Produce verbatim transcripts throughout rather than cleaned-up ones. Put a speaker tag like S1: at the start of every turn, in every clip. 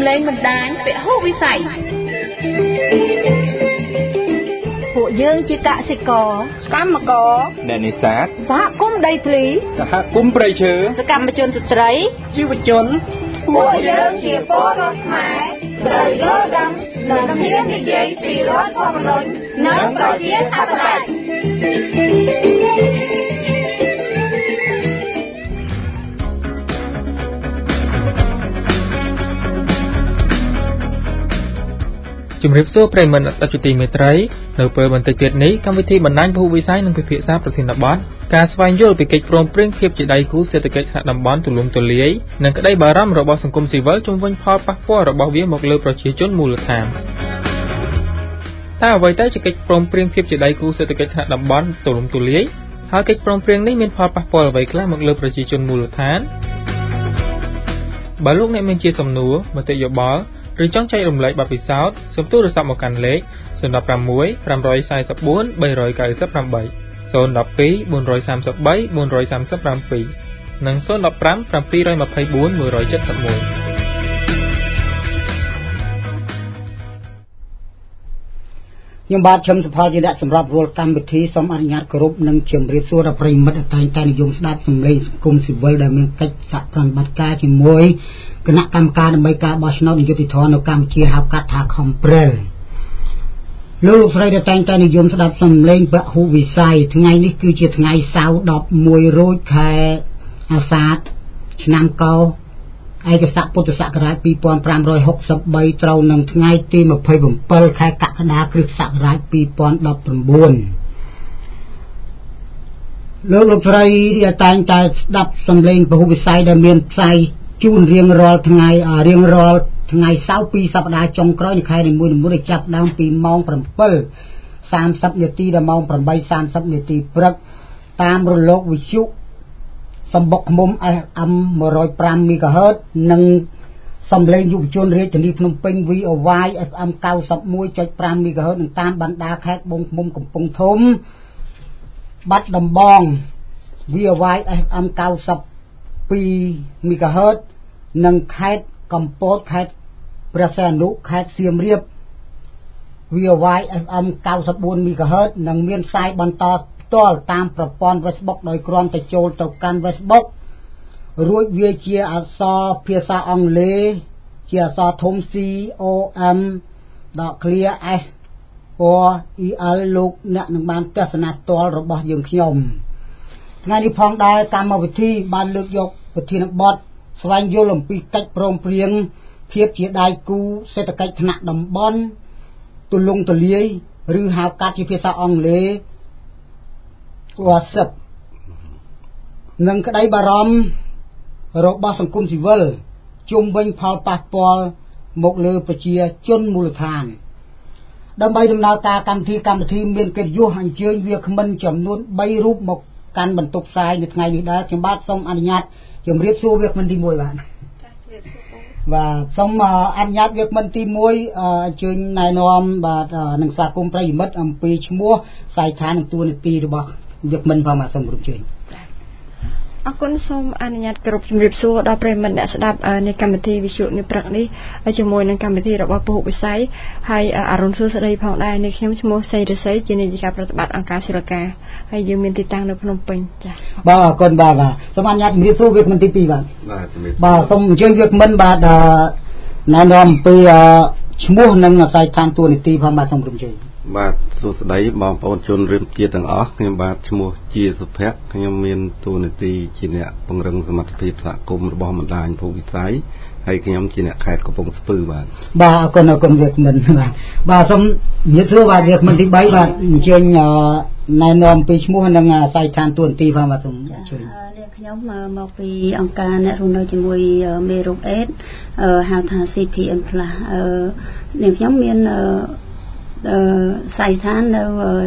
S1: លេងបណ្ដាញពហុវិស័យពួកយើងជាកសិករកម្មករ
S2: អ្នកនេសាទ
S1: សហគមន៍ដីធ្លី
S2: សហគមន៍ព្រៃឈើ
S1: សកម្មជនស្ត្រី
S2: យុវជន
S1: ពួកយើងជាពលរដ្ឋខ្មែរដែលយល់ដឹងនិងហ៊ាននិយាយពីរដ្ឋធម្មនុញ្ញនិងប្រជាធិបតេយ្យ
S3: ជំរាបសួរប្រិយមិត្តអតិថិមេត្រីនៅពេលបន្តិចទៀតនេះកម្មវិធីបណ្ដាញពហុវិស័យនឹងពិភាក្សាប្រធានបទការស្វែងយល់ពីកិច្ចព្រមព្រៀងភាពជាដៃគូសេដ្ឋកិច្ចថ្នាក់តំបន់ទូលំទូលាយនិងក្តីបារម្ភរបស់សង្គមស៊ីវិលជុំវិញផលប៉ះពាល់របស់វាមកលើប្រជាជនមូលដ្ឋានតើអ្វីទៅជាកិច្ចព្រមព្រៀងភាពជាដៃគូសេដ្ឋកិច្ចថ្នាក់តំបន់ទូលំទូលាយហើយកិច្ចព្រមព្រៀងនេះមានផលប៉ះពាល់អ្វីខ្លះមកលើប្រជាជនមូលដ្ឋានបើលោកអ្នកមានជាសំណួរមតិយោបល់ឬចង់ចែករំលែកបទពិសោធន៍សូមទូរស័ព្ទមកកាន់លេខศูนย์ หนึ่ง หก ห้า สาม สี่ สี่ สาม สี่ สี่ 3 8 ศูนย์ หนึ่ง สอง สี่ สี่ สาม สี่ និងศูนย์ หนึ่ง ห้า เจ็ด สอง หนึ่ง เจ็ด หนึ่ง
S4: ខ្ញុំបាទឈឹមសុផលជាអ្នកសម្រាប់រាល់កម្មវិធីសូមអនុញ្ញាតគោរពនិងជម្រាបសួរដល់ប្រិយមិត្តតែងតែនិយមស្ដាប់សំឡេងសង្គមស៊ីវិលដែលមានកិច្ចសហប្រតិបត្តិការជាមួយគណៈកម្មការដើម្បីការបោះឆ្នោតនាយកដ្ឋាននៅកម្ពុជាហៅកាត់ថា Comprel លោកលោកស្រីដែលតែងតែនិយមស្ដាប់សំឡេងពហុវិស័យថ្ងៃនេះគឺជាថ្ងៃសៅរ៍ ដប់មួយ រោចខែអាសាឍឆ្នាំកោឯកស័កពុទ្ធសករាជ ពីរពាន់ប្រាំរយហកសិបបី ត្រូវនឹងថ្ងៃទី ម្ភៃbảy ខែកក្កដាគ្រិស្តសករាជ ពីរពាន់ដប់ប្រាំ9 លោកលោកស្រីដែលតែងតែស្ដាប់សំឡេងពហុវិស័យដែលមានផ្សាយជូនរៀងរាល់ថ្ងៃរៀងរាល់ថ្ងៃសៅរ៍ពីរសប្តាហ៍ចុងក្រោយនៃខែនីមួយៗចាប់ដើមពីម៉ោង bảy សាមសិប នាទីដល់ម៉ោង 8 សាមសិប នាទីព្រឹកតាមរលកវិទ្យុសម្បុកឃ្មុំ เอฟ เอ็ม một không năm មេហ្គាហឺត និងសំឡេងយុវជនរាជធានីភ្នំពេញ វី អូ វ៉ាយ เอฟ เอ็ม chín mươi mốt phẩy năm មេហ្គាហឺត និងតាមបណ្ដាខេត្តបងឃ្មុំកំពង់ធំបាត់ដំបង វី អូ វ៉ាយ เอฟ เอ็ม chín mươi hai មេហ្គាហឺត និងខេត្តកំពតខេត្តព្រះសីហនុខេត្តសៀមរាប វី អូ វ៉ាយ เอฟ เอ็ม chín mươi tư មេហ្គាហឺត និងមានផ្សាយបន្តផ្ទាល់តាមប្រព័ន្ធ Facebook ដោយគ្រាន់តែចូលទៅកាន់ Facebook រួចវាជាអក្សរភាសាអង់គ្លេសជាអក្សរធំ C O M ដក clear S O E L លោកអ្នកនឹងបានទស្សនាផ្ទាល់របស់យើងខ្ញុំថ្ងៃនេះផងដែរកម្មវិធីបានលើកយកប្រធានបទស្វែងយល់អំពីកិច្ចព្រមព្រៀងភាពជាដៃគូសេដ្ឋកិច្ចថ្នាក់តំបន់ទូលំទូលាយឬហៅកាត់ជាភាសាអង់គ្លេសវ៉ាសិបនឹងក្តីបារម្ភរបស់សង្គមស៊ីវិលជុំវិញផលប៉ះពាល់មកលើប្រជាជនមូលដ្ឋានដើម្បីដំណើរការកម្មវិធីកម្មវិធីមានកិត្តិយសអញ្ជើញវាគ្មិនចំនួនបីរូបមកកាន់បន្ទប់ផ្សាយនៅថ្ងៃនេះដែរខ្ញុំបាទសូមអនុញ្ញាតជម្រាបសួរវាគ្មិនទីមួយបាទបាទសូមអនុញ្ញាតវាគ្មិនទីមួយអញ្ជើញណែនាំបាទនឹងស្វាគមន៍ប្រិយមិត្តអំពីឈ្មោះសាយឋាននិងតួនាទីរបស់វាគ្មិនផងបាទសូមគោរពជើញ
S5: អរគុណសូមអនុញ្ញាតគោរពជំរាបសួរដល់ប្រិយមិត្តអ្នកស្ដាប់នៃកម្មវិធីវិទ្យុនេះព្រឹកនេះជាមួយនឹងកម្មវិធីរបស់ពហុវិស័យហើយអរុនសួស្ដីផងដែរនេះខ្ញុំឈ្មោះសីរិស័យជានាយិកាប្រតិបត្តិអង្គការសិលកាហើយយើងមានទីតាំងនៅភ្នំពេញចា៎
S4: បាទអរគុណបាទបាទសូមអនុញ្ញាតជំរាបសួរវាគ្មិនទីពីរបាទបាទជំរាបបាទសូមអញ្ជើញវាគ្មិនបាទណែនាំអំពីឈ្មោះនិងអាស័យដ្ឋានតួនាទីផងបាទសូមគោរពជើញ
S6: បាទសួស្ដីបងប្អូនជនរួមជាតិទាំងអស់ខ្ញុំបាទឈ្មោះជាសុភ័ក្រខ្ញុំមានតួនាទីជាអ្នកពង្រឹងសមត្ថភាពសហគមន៍របស់បណ្ដាញពហុវិស័យហើយខ្ញុំជាអ្នកខេត្តកំពង់ស្ពឺបាទ
S4: បាទអរគុណអរគុណវាគ្មិនបាទបាទសូមនិយាយសួរបាទវាគ្មិនទីបីបាទអញ្ជើញណែនាំពីឈ្មោះនិងអាស័យដ្ឋានតួនាទីផងបាទសូមអញ្ជើញ
S7: នេះខ្ញុំមកពីអង្គការអ្នករស់នៅជាមួយមេរោគអេដហៅថា ซี พี เอ็ม Plus នេះខ្ញុំមានអឺសាយឋាននៅ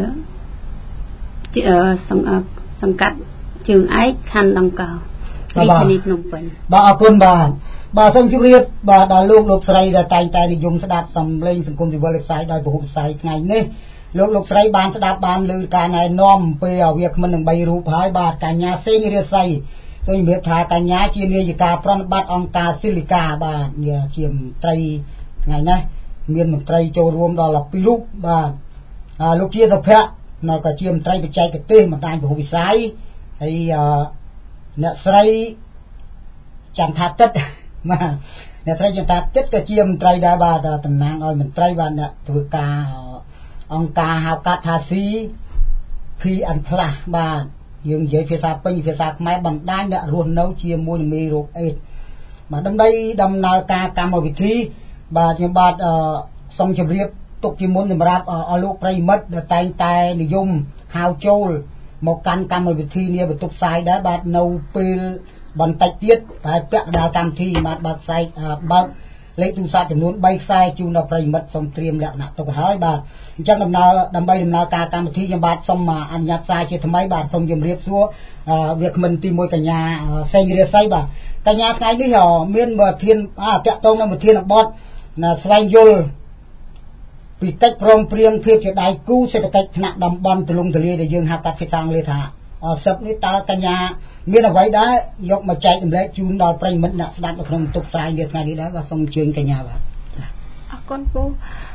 S7: សង្កាត់ជើងឯកខណ្ឌដង្កោរាជធានីភ្នំពេញ
S4: បាទអរគុណបាទបាទសូមជម្រាបបាទដល់លោកលោកស្រីដែលតែងតែនិយមស្ដាប់សំឡេងសង្គមស៊ីវិលផ្សាយដោយពហុវិស័យថ្ងៃនេះលោកលោកស្រីបានស្ដាប់បានលើការណែនាំអំពីវាគ្មិននឹងបីរូបហើយបាទកញ្ញាសេងរាសី tôi biết thà cả nhà chia nia chỉ cả pron bát ông cả silica bà nia chiêm tây ngày nay miền một tây châu rùm đó là pirup bà à, lúc chia tập phạ nó cả chiêm tây bị chạy cái tên mà đại bộ bị sai hay nè say chẳng thà tất mà nè say chẳng thà tất cái chiêm tây đã bà đã tận năng ơi mình tây bà nè từ cả ông cả hào cả thà si phi ăn phla bà dương giới phía xa pin phía xa máy bằng đai đã luôn nấu chia mua mì ruột ếch mà đâm đây đâm nào ca ca một vị trí bà chỉ bà xong chụp riệp tục chỉ muốn làm rap ở lúc đây mất tay tay để dùng hào châu một căn cam một vị trí nia bị tục sai đã bà nấu pil bằng tay tiết phải bẹt đào cam thi mà bà sai bà lấy tu sa thì muốn bay sai chung đâu phải mất xong triềm lẹ nè tôi hỏi bà chắc đâm nào đâm bay đâm nào ca cam thi cho bà xong mà anh nhặt sai chứ thằng mấy bà xong chụp riệp xuống việc mình tìm môi cả nhà xây như xây bà cả nhà cái đi họ miền bờ thiên à tẹt tông là một thiên là bọt là xoay vô bị cách prom prieng phiêu cho đại cứu sẽ cách nặng đầm bom từ lung từ lia để dương hạt cát phi sang lia thả sập ní ta cả nhà miền là vậy đó dọc mà chạy lấy chun đòi prey mất nặng đặt ở trong tục sai việc ngày đi đó và xong trường cả nhà bà
S5: con cô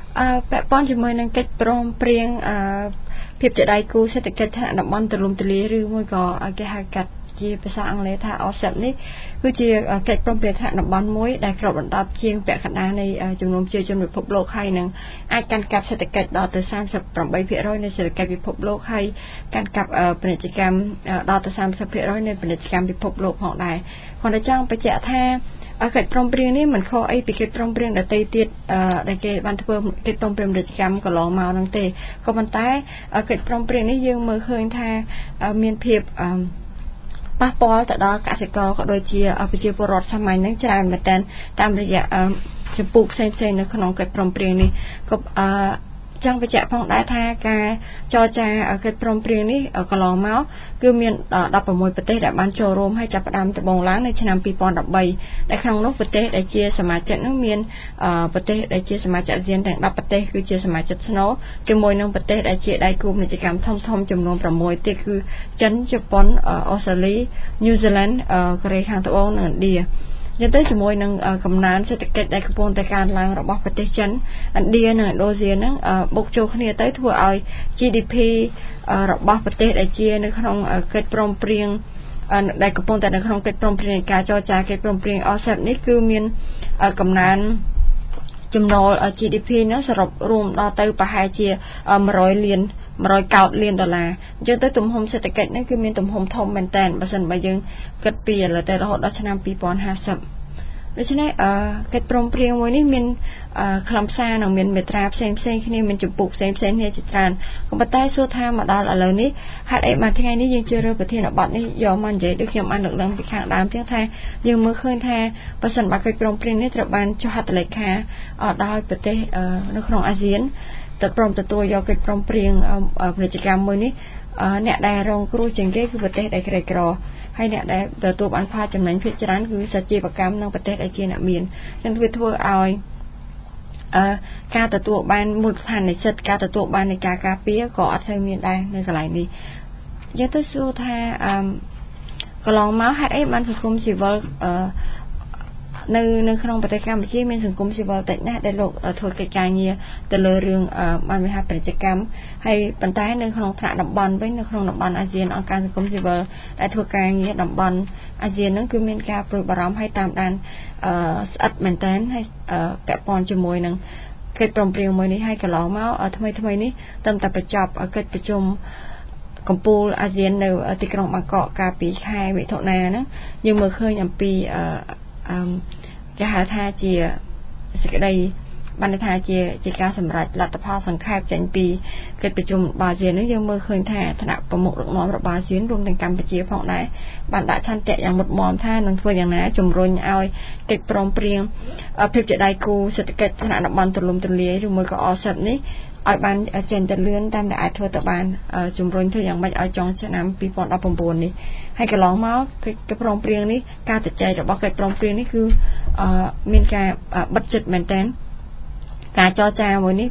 S5: bẹ pon chỉ mới năng cách prom prieng phiêu cho đại cứu sẽ cách nặng đầm bom từ lung từ lia rư môi gò cái hạt cát chiaภาษาอังกฤษថាអសនេះគឺជាកិច្ចព្រមព្រៀងថ្នាក់តំបន់មួយដែលគ្របដណ្ដប់ជាងពាក់កណ្ដាលនៃចំនួនប្រជាជនពិភពលោកហើយនឹងអាចកាន់កាប់សេដ្ឋកិច្ចដល់ទៅសាមសិបប្រាំបីភាគរយនៃសេដ្ឋកិច្ចពិភពលោកហើយកាន់កាប់ពាណិជ្ជកម្មដល់ទៅសាមសិបភាគរយនៃពាណិជ្ជកម្មពិភពលោកផងដែរគាត់ចង់បញ្ជាក់ថាកិច្ចព្រមព្រៀងនេះមិនខុសអីពីកិច្ចព្រមព្រៀងដទៃទៀតដែលគេបានធ្វើកិច្ចព្រមព្រៀងពាណិជ្ជកម្មកន្លងមកហ្នឹងទេក៏ប៉ុន្តែកិច្ចព្រមព្រៀងនេះយើងមើលឃើញថាមានភាពប៉ះពាល់ទៅដល់កសិករក៏ដូចជាប្រជាពលរដ្ឋសាមញ្ញហ្នឹងច្រើនមែនទែនតាមរយៈចំពោះផ្សេងៗនៅក្នុងកិច្ចព្រមព្រៀងនេះក៏ចង់បញ្ជាក់ផងដែរថាការចរចាកិច្ចព្រមព្រៀងនេះកន្លងមកគឺមានដប់ប្រាំមួយប្រទេសដែលបានចូលរួមហើយចាប់ផ្ដើមដំបូងឡើងនៅឆ្នាំពីរពាន់ដប់បីដែលក្នុងនោះប្រទេសដែលជាសមាជិកនោះមានប្រទេសដែលជាសមាជិកអាស៊ានទាំងដប់ប្រទេសគឺជាសមាជិកស្នូលជាមួយនឹងប្រទេសដែលជាដៃគូពាណិជ្ជកម្មធំធំចំនួនប្រាំមួយទៀតគឺចិនជប៉ុនអូស្ត្រាលីញូហ្សេឡង់កូរ៉េខាងត្បូងនិងឥណ្ឌាយ៉ាងទៅជាមួយនឹងកំណើនសេដ្ឋកិច្ចដែលកំពុងតែកើនឡើងរបស់ប្រទេសចិនឥណ្ឌានិងឥណ្ឌូនេស៊ីហ្នឹងបុកចូលគ្នាទៅធ្វើឲ្យ G D P របស់ប្រទេសដែលជានៅក្នុងកិច្ចព្រមព្រៀងដែលកំពុងតែនៅក្នុងកិច្ចព្រមព្រៀងការចរចាកិច្ចព្រមព្រៀង R C E P នេះគឺមានកំណើនចំណូល G D P ហ្នឹងសរុបរួមដល់ទៅប្រហែលជាមួយរយលានមួយរយកោដលានដុល្លារអញ្ចឹងទៅទំហំសេដ្ឋកិច្ចហ្នឹងគឺមានទំហំធំមែនតើបើសិនបើយើងគិតពីឥឡូវទៅរហូតដល់ឆ្នាំពីរពាន់ហាសិបដូច្នេះកិច្ចព្រមព្រៀងមួយនេះមានខ្លឹមសារនិងមានមាត្រាផ្សេងផ្សេងគ្នាមានចម្ពោះផ្សេងផ្សេងគ្នាជាច្រើនក៏ប៉ុន្តែសួរថាមកដល់ឥឡូវនេះហេតុអីបានថ្ងៃនេះយើងជ្រើសរើសប្រធានបទនេះយកមកនិយាយដូចខ្ញុំបានលើកឡើងពីខាងដើមទៀតថាយើងមើលឃើញថាបើសិនបើកិច្ចព្រមព្រៀងនេះត្រូវបានចុះហត្ថលេខាដោយប្រទេសនៅក្នុងអាស៊ានទៅព្រមទទួលយកកិច្ចព្រមព្រៀងពាណិជ្ជកម្មមួយនេះអ្នកដែលរងគ្រោះជាងគេគឺប្រទេសដែលក្រីក្រហើយអ្នកដែលទទួលបានផលចំណេញភាគច្រើនគឺសជីវកម្មក្នុងប្រទេសដែលជាអ្នកមានចឹងវាធ្វើឲ្យការទទួលបានមូលដ្ឋាននៃសិទ្ធិការទទួលបាននៃការការពារក៏អត់សូវមានដែរនៅកន្លែងនេះយើងទៅសួរថាកន្លងមកហេតុអីបានសង្គមស៊ីវិលនៅនៅក្នុងប្រទេសកម្ពុជាមានសង្គមស៊ីវិលតិចណាស់ដែលលោកធ្វើកិច្ចការងារទៅលើរឿងបានវិហារពាណិជ្ជកម្មហើយប៉ុន្តែនៅក្នុងថ្នាក់តំបន់វិញនៅក្នុងតំបន់អាស៊ានអង្គការសង្គមស៊ីវិលដែលធ្វើការងារតំបន់អាស៊ានហ្នឹងគឺមានការព្រួយបារម្ភហើយតាមដានស្អិតមែនតើហើយពាក់ព័ន្ធជាមួយនឹងកិច្ចព្រមព្រៀងមួយនេះហើយកន្លងមកថ្មីថ្មីនេះត្រឹមតែបញ្ចប់កិច្ចប្រជុំកម្ពុជាអាស៊ាននៅទីក្រុងបាងកកកាលពីខែមិថុនាហ្នឹងយើងមើលឃើញអំពីគេហៅថាជាសេចក្តីបានថាជាជាការសម្រេចលទ្ធផលសង្ខេបចេញពីកិច្ចប្រជុំអាស៊ាននេះយើងមើលឃើញថាឋានៈប្រមុខដឹកនាំរបស់អាស៊ានរួមទាំងកម្ពុជាផងដែរបានដាក់ឆន្ទៈយ៉ាងមុតមមថានឹងធ្វើយ៉ាងណាជំរុញឲ្យកិច្ចព្រមព្រៀងភាពជាដៃគូសេដ្ឋកិច្ចថ្នាក់តំបន់ទូលំទូលាយឬមួយក៏ R C E P នេះឲ្យបានចេញទៅលឿនតាមដែលអាចធ្វើទៅបានជំរុញធ្វើយ៉ាងម៉េចឲ្យចុងឆ្នាំពីរពាន់ដប់ប្រាំបួននេះហើយកន្លងមកកិច្ចព្រមព្រៀងនេះការជជែករបស់កិច្ចព្រមព្រៀងនេះគឺមានការបិទចិត្តមែនតើការចរចាមួយនេះវា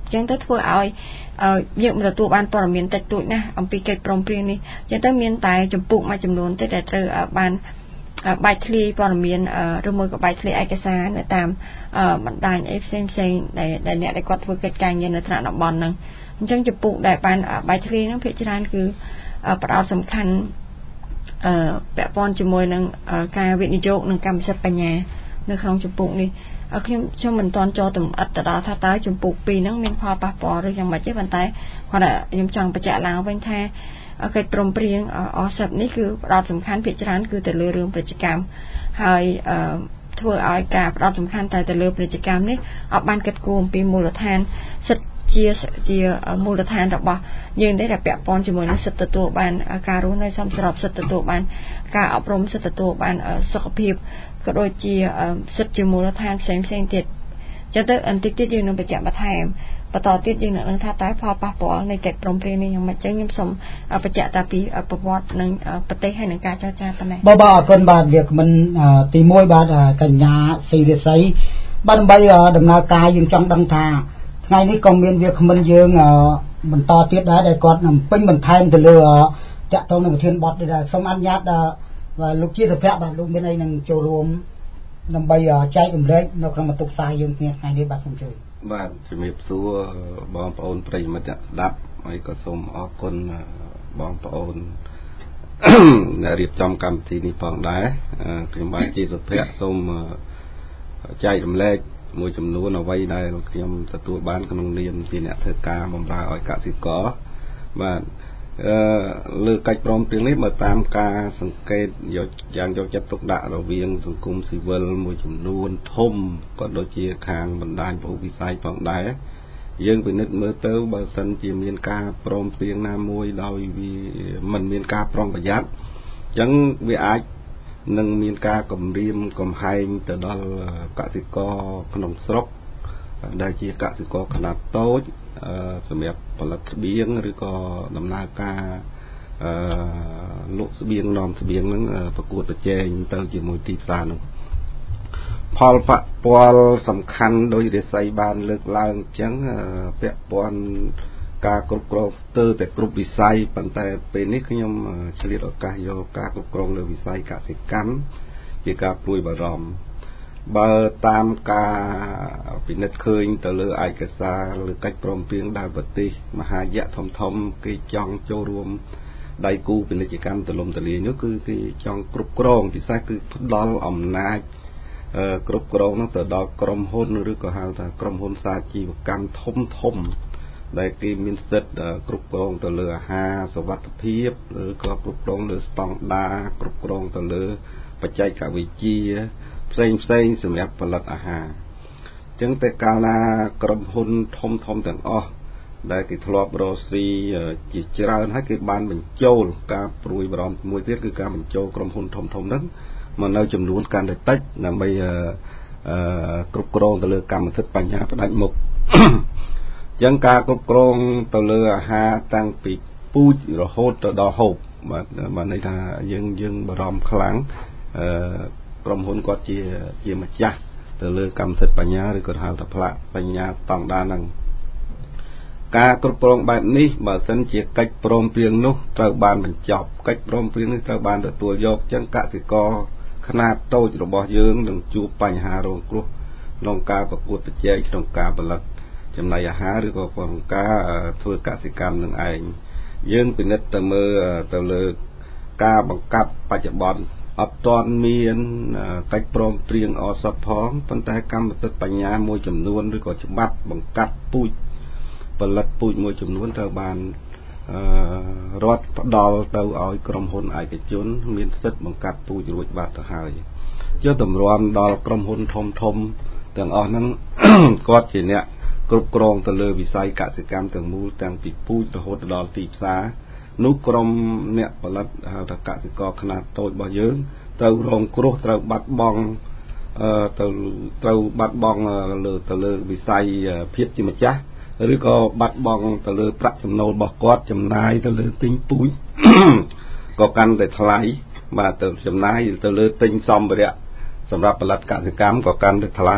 S5: ចឹងទៅធ្វើឲ្យយើងមិនទទួលបានព័ត៌មានតិចតួចណាអំពីកិច្ចព្រមព្រៀងនេះចឹងទៅមានតែចម្ពោះមួយចំនួនទេដែលត្រូវបានបែកធ្លាយព័ត៌មានឬមួយក៏បែកធ្លាយឯកសារនៅតាមបណ្ដាញអីផ្សេងផ្សេងដែលអ្នកដែលគាត់ធ្វើកិច្ចការងារនៅថ្នាក់តំបន់ហ្នឹងអញ្ចឹងចម្ពោះដែលបានបែកធ្លាយហ្នឹងភាគច្រើនគឺផ្ដោតសំខាន់អឺពាក់ព័ន្ធជាមួយនឹងការវិនិយោគនិងកម្មសិទ្ធិបញ្ញានៅក្នុងចម្ពោះនេះខ្ញុំខ្ញុំមិនទាន់ចូលទៅអត់ទៅដល់ថាតើចម្ពោះពីរហ្នឹងមានផលប៉ះពាល់ឬយ៉ាងម៉េចទេប៉ុន្តែគាត់ថាខ្ញុំចង់បញ្ជាក់ឡើងវិញថាកិច្ចព្រមព្រៀងអសបនេះគឺផ្ដោតសំខាន់ភាគច្រើនគឺទៅលើរឿងពាណិជ្ជកម្មហើយធ្វើឲ្យការផ្ដោតសំខាន់តែទៅលើពាណិជ្ជកម្មនេះអត់បានគិតគូរអំពីមូលដ្ឋានសិទ្ធិជាជាមូលដ្ឋានរបស់យើងទេដែលពាក់ព័ន្ធជាមួយនឹងសិទ្ធិទទួលបានការរស់នៅសមស្របសិទ្ធិទទួលបានការអប់រំសិទ្ធិទទួលបានសុខភាពក៏ដូចជាសិទ្ធិជាមូលដ្ឋានផ្សេងផ្សេងទៀតចឹងទៅអន្តិចទៀតយើងនឹងបញ្ជាក់បន្ថែមបន្តទៀតយើងនឹងថាតើផលប៉ះពាល់នៃកិច្ចព្រមព្រៀងនេះយ៉ាងម៉េចចឹងខ្ញុំសូមបញ្ជាក់តាពីប្រវត្តិនិងប្រទេសហើយនឹងការចរចាប៉ុណ្ណេះ
S4: បាទបាទអរគុណបាទវាគ្មិនទីមួយបាទកញ្ញាស៊ីរិស័យបាទដើម្បីដំណើរការយើងចង់ដឹងថាថ្ងៃនេះក៏មានវាគ្មិនយើងបន្តទៀតដែរដែលគាត់នឹងពេញបន្ថែមទៅលើតាក់ទងនឹងប្រធានបទដែរសូមអនុញ្ញាតលោកជាសុភ័ក្របាទលោកមានអីនឹងចូលរួមដើម្បីចែករំលែកនៅក្នុងបន្ទប់ផ្សាយយើងគ្នាថ្ងៃនេះបាទសូមជួយ
S6: បាទជំរាបសួរបងប្អូនប្រិយមិត្តអ្នកស្ដាប់ហើយក៏សូមអរគុណបងប្អូនដែលរៀបចំកម្មវិធីនេះផងដែរខ្ញុំបាទជាសុភ័ក្រសូមចែករំលែកមួយចំនួនអ្វីដែលខ្ញុំទទួលបានក្នុងនាមជាអ្នកធ្វើការបម្រើឲ្យកសិករបាទអឺលើកិច្ចព្រមព្រៀងនេះបើតាមការសង្កេតយកយ៉ាងយកចិត្តទុកដាក់រវាងសង្គមស៊ីវិលមួយចំនួនធំក៏ដូចជាខាងបណ្ដាញពហុវិស័យផងដែរយើងពិនិត្យមើលទៅបើសិនជាមានការព្រមព្រៀងណាមួយដោយវាមិនមានការប្រុងប្រយ័ត្នអញ្ចឹងវាអាចនឹងមានការគំរាមកំហែងទៅដល់កសិករក្នុងស្រុកដែលជាកសិករខ្នាតតូចសម្រាប់ផលិតស្បៀងឬក៏ដំណើរការលក់ស្បៀងនាំស្បៀងហ្នឹងប្រកួតប្រជែងទៅជាមួយទីផ្សារនោះផលប៉ះពាល់សំខាន់ដោយរិស័យបានលើកឡើងអញ្ចឹងពាក់ព័ន្ធការគ្រប់គ្រងស្ទើរតែគ្រប់វិស័យប៉ុន្តែពេលនេះខ្ញុំឆ្លៀតឱកាសយកការគ្រប់គ្រងលើវិស័យកសិកម្មជាការព្រួយបារម្ភបើតាមការពិនិត្យឃើញទៅលើឯកសារលើកិច្ចព្រមព្រៀងដែលប្រទេសមហាយៈធំធំគេចង់ចូលរួមដៃគូពាណិជ្ជកម្មទូលំទូលាយនោះគឺគេចង់គ្រប់គ្រងពិសេសគឺផ្ដល់អំណាចគ្រប់គ្រងនោះទៅដល់ក្រុមហ៊ុនឬក៏ហៅថាក្រុមហ៊ុនសាជីវកម្មធំធំដែលគេមានសិទ្ធិគ្រប់គ្រងទៅលើអាហារសុវត្ថិភាពឬក៏គ្រប់គ្រងលើស្តង់ដារគ្រប់គ្រងទៅលើបច្ចេកវិទ្យាផ្សេងផ្សេងសម្រាប់ផលិតអាហារអញ្ចឹងតែកាលណាក្រុមហ៊ុនធំធំទាំងអស់ដែលគេធ្លាប់រកស៊ីជាច្រើនហើយគេបានបញ្ចូលការព្រួយបារម្ភមួយទៀតគឺការបញ្ចូលក្រុមហ៊ុនធំធំហ្នឹងមកនៅចំនួនកាន់តែតិចដើម្បីគ្រប់គ្រងទៅលើកម្មសិទ្ធិបញ្ញាផ្ដាច់មុខអញ្ចឹងការគ្រប់គ្រងទៅលើអាហារតាំងពីពូជរហូតទៅដល់ហូបបាទបានន័យថាយើងយើងបារម្ភខ្លាំងអឺក្រុមហ៊ុនគាត់ជាជាម្ចាស់ទៅលើកម្មសិទ្ធិបញ្ញាឬក៏ហៅថាផ្លាកបញ្ញាស្តង់ដារហ្នឹងការគ្រប់គ្រងបែបនេះបើសិនជាកិច្ចព្រមព្រៀងនោះត្រូវបានបញ្ចប់កិច្ចព្រមព្រៀងនេះត្រូវបានទទួលយកចឹងកសិករខ្នាតតូចរបស់យើងនឹងជួបបញ្ហារងគ្រោះក្នុងការប្រកួតប្រជែងក្នុងការផលិតចំណីអាហារឬក៏ក្នុងការធ្វើកសិកម្មនឹងឯងយើងពិនិត្យទៅមើលទៅលើការបង្កាត់បច្ចុប្បន្នអត់ទាន់មានកិច្ចព្រមព្រៀងអសបផងប៉ុន្តែកម្មសិទ្ធិបញ្ញាមួយចំនួនឬក៏ច្បាប់បង្កាត់ពូជផលិតពូជមួយចំនួនត្រូវបានរដ្ឋផ្ដល់ទៅឲ្យក្រុមហ៊ុនឯកជនមានសិទ្ធិបង្កាត់ពូជរួចបាត់ទៅហើយចុះតម្រាំដល់ក្រុមហ៊ុនធំធំទាំងអស់ហ្នឹងគាត់ជាអ្នកគ្រប់គ្រងទៅលើវិស័យកសិកម្មទាំងមូលទាំងពីពូជរហូតដល់ទីផ្សារនោះក្រុមអ្នកផលិតហៅថាកសិករខ្នាតតូចរបស់យើងត្រូវរងគ្រោះត្រូវបាត់បង់អឺទៅត្រូវបាត់បង់លើទៅលើវិស័យភាពជាម្ចាស់ឬក៏បាត់បង់ទៅលើប្រាក់ចំណូលរបស់គាត់ចំណាយទៅលើទិញពូជក៏កាន់តែថ្លៃបាទទៅចំណាយទៅលើទិញសម្ភារៈសម្រាប់ផលិតកសិកម្មក៏កាន់តែថ្លៃ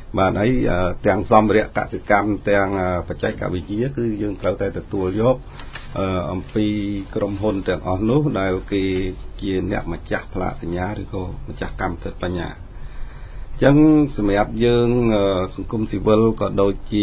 S6: បាទហើយទាំងសម្ភារៈកសិកម្មទាំងបច្ចេកវិទ្យាគឺយើងត្រូវតែទទួលយកអំពីក្រុមហ៊ុនទាំងអស់នោះដែលគេជាអ្នកម្ចាស់ផ្លាកសញ្ញាឬក៏ម្ចាស់កម្មសិទ្ធិបញ្ញាអញ្ចឹងសម្រាប់យើងសង្គមស៊ីវិលក៏ដូចជា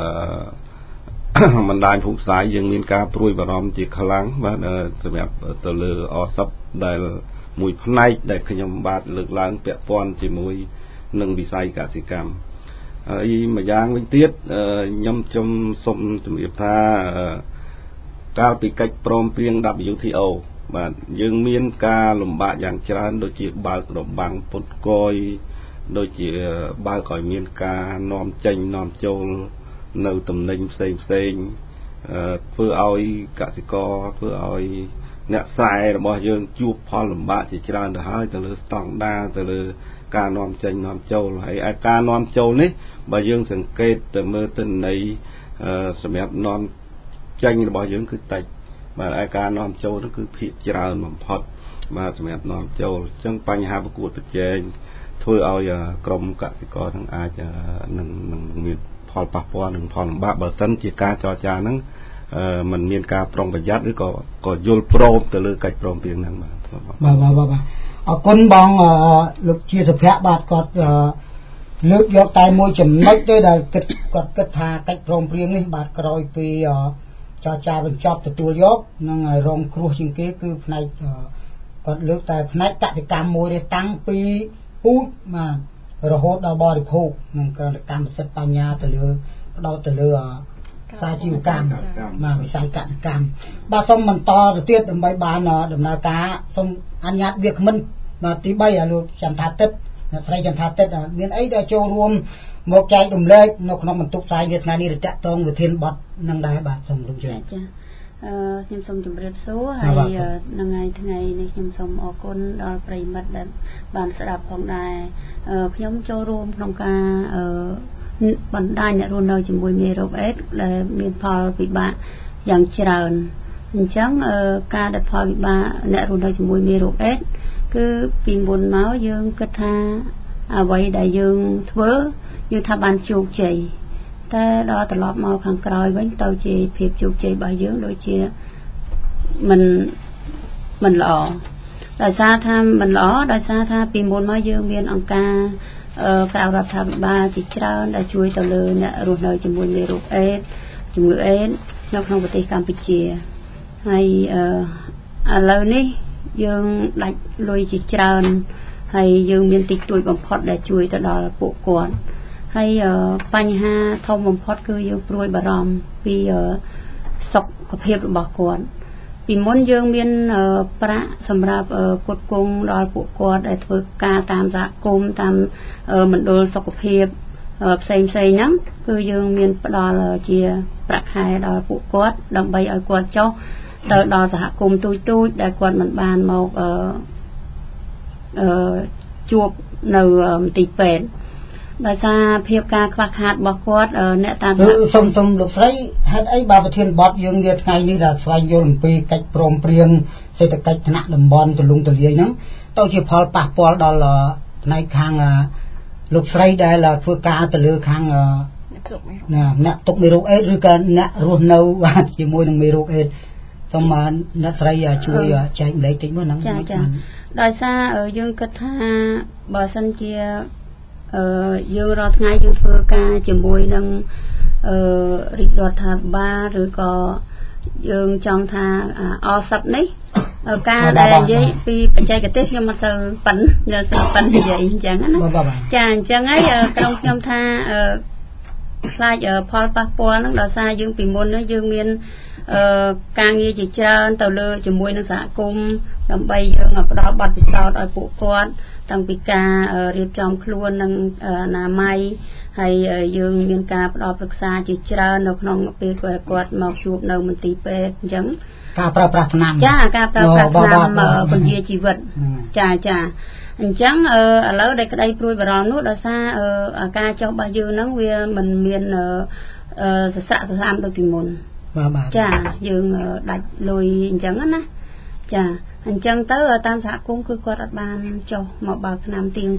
S6: បណ្ដាញភូមិសាយយើងមានការព្រួយបារម្ភជាខ្លាំងបាទសម្រាប់ទៅលើអសពដែលមួយផ្នែកដែលខ្ញុំបាទលើកឡើងពាក់ព័ន្ធជាមួយនឹងវិស័យកសិកម្មហើយម្យ៉ាងវិញទៀតខ្ញុំខ្ញុំសូមជម្រាបថាកាលពីកិច្ចព្រមព្រៀង ดับเบิลยู ที โอ បាទយើងមានការលំបាកយ៉ាងច្រើនដូចជាបើករបាំងពុតកយដូចជាបើកឲ្យមានការនាំចេញនាំចូលនៅតំណែងផ្សេងផ្សេងធ្វើឲ្យកសិករធ្វើឲ្យអ្នកស្រែរបស់យើងជួបផលលំបាកជាច្រើនទៅហើយទៅលើស្តង់ដារទៅលើការនាំចេញនាំចូលហើយឯការនាំចូលនេះបើយើងសង្កេតទៅមើលទិន្នន័យសម្រាប់នាំចេញរបស់យើងគឺតិចបាទឯការនាំចូលនោះគឺភាគច្រើនបំផុតបាទសម្រាប់នាំចូលអញ្ចឹងបញ្ហាប្រកួតប្រជែងធ្វើឲ្យក្រមកសិករនឹងអាចនឹងនឹងមានផលប៉ះពាល់និងផលលំបាកបើសិនជាការចរចាហ្នឹងมันមានការប្រុងប្រយ័ត្នឬក៏ក៏យល់ព្រមទៅលើកិច្ចព្រមព្រៀងហ្នឹងបាទ
S4: បាទបាទបាទអរគុណបងលោកជាសុភ័ក្របាទគាត់លើកយកតែមួយចំណុចទេដែលគិតគាត់គិតថាកិច្ចព្រមព្រៀងនេះបាទក្រោយពីចរចាបញ្ចប់ទទួលយកនឹងរងគ្រោះជាងគេគឺផ្នែកគាត់លើកតែផ្នែកកសិកម្មមួយទេតាំងពីពូជបាទរហូតដល់បរិភោគនឹងកម្មសិទ្ធិបញ្ញាទៅលើផ្ដោតទៅលើសាជីវកម្មបាទវិស័យកសិកម្មបាទសូមបន្តទៅទៀតដើម្បីបានដំណើរការសូមអនុញ្ញាតវាគ្មិនបាទទី3ឲ្យលោកចន្ទថាទិត្យអ្នកស្រីចន្ទថាទិត្យមានអីដែលចូលរួមមកចែករំលែកនៅក្នុងបន្ទុកផ្សាយវាថ្ងៃនេះរយៈតងវិធានបទនឹងដែរបាទសូមរំលឹកចា៎
S7: អឺខ្ញុំសូមជម្រាបសួរហើយនៅថ្ងៃថ្ងៃនេះខ្ញុំសូមអរគុណដល់ប្រិយមិត្តដែលបានស្ដាប់ផងដែរខ្ញុំចូលរួមក្នុងការអឺបណ្ដាញអ្នករស់នៅជាមួយមេរោគអេដស៍ដែលមានផលវិបាកយ៉ាងច្រើនអញ្ចឹងការដែលផលវិបាកអ្នករស់នៅជាមួយមេរោគអេដស៍គឺពីមុនមកយើងគិតថាអ្វីដែលយើងធ្វើយើងថាបានជោគជ័យតែដល់ត្រឡប់មកខាងក្រោយវិញទៅជាភាពជោគជ័យរបស់យើងដូចជាមិនមិនល្អដោយសារថាមិនល្អដោយសារថាពីមុនមកយើងមានអង្គការក្រៅរដ្ឋាភិបាលជាច្រើនដែលជួយទៅលើអ្នករស់នៅជាមួយមេរោគអេដស៍ជំងឺអេដស៍នៅក្នុងប្រទេសកម្ពុជាហើយឥឡូវនេះយើងដាច់លុយជាច្រើនហើយយើងមានតិចតួចបំផុតដែលជួយទៅដល់ពួកគាត់ហើយបញ្ហាធំបំផុតគឺយើងព្រួយបារម្ភពីសុខភាពរបស់គាត់ពីមុនយើងមានប្រាក់សម្រាប់ផ្គត់ផ្គង់ដល់ពួកគាត់ដែលធ្វើការតាមសហគមន៍តាមមណ្ឌលសុខភាពផ្សេងផ្សេងហ្នឹងគឺយើងមានផ្ដល់ជាប្រាក់ខែដល់ពួកគាត់ដើម្បីឲ្យគាត់ចុះទៅដល់សហគមន៍ទូចទូចដែលគាត់មិនបានមកអឺអឺជួបនៅមន្ទីរពេទ្យដោយសារភាពការខ្វះខាតរបស់គាត់អ្នកតាម
S4: សុំសុំលោកស្រីហេតុអីបើប្រធានបទយើងវាថ្ងៃនេះដែលស្វែងយល់អំពីកិច្ចព្រមព្រៀងសេដ្ឋកិច្ចថ្នាក់តំបន់ទូលំទូលាយហ្នឹងទៅជាផលប៉ះពាល់ដល់ផ្នែកខាងលោកស្រីដែលធ្វើការទៅលើខាងអ្នកទុកមេរោគអេដស៍ឬក៏អ្នករស់នៅបាទជាមួយនឹងមេរោគអេដស៍សូមអ្នកស្រីជួយចែកម្លែកតិចមើលហ្នឹង
S7: ចាចាដោយសារយើងគិតថាបើសិនជាអឺយើងរាល់ថ្ងៃយើងធ្វើការជាមួយនឹងអឺរាជរដ្ឋាភិបាលឬក៏យើងចង់ថាអសិបនេះការដែលនិយាយពីបច្ចេកទេសខ្ញុំមិនសូវប៉ិនយកទៅប៉ិននិយាយអញ្ចឹងណាចាអញ្ចឹងហើយក្រុមខ្ញុំថាអឺខ្លាចផលប៉ះពាល់ហ្នឹងដោយសារយើងពីមុនហ្នឹងយើងមានអឺការងារជាច្រើនទៅលើជាមួយនឹងសហគមន៍ដើម្បីយើងផ្ដល់បទពិសោធន៍ឲ្យពួកគាត់តាំងពីការរៀបចំខ្លួននឹងអនាម័យហើយយើងមានការផ្ដល់ប្រឹក្សាជាច្រើននៅក្នុងពេលគាត់មកជួបនៅមន្ទីរពេទ្យអញ្ចឹង
S4: ការប្រើប្រាស់ថ្នាំ
S7: ចាការប្រើប្រាស់ថ្នាំពន្យាជីវិតចាចាអញ្ចឹងឥឡូវដែលក្តីព្រួយបារម្ភនោះដោយសារការចុះរបស់យើងហ្នឹងវាមិនមានសស្រាក់សស្រាំដូចពីមុន
S4: បាទ
S7: ចាយើងដាច់លុយអញ្ចឹងណាចាអញ្ចឹងទៅតាមសហគមន៍គឺគាត់អត់បានចុះមកបើកថ្នាំទៀងទាត់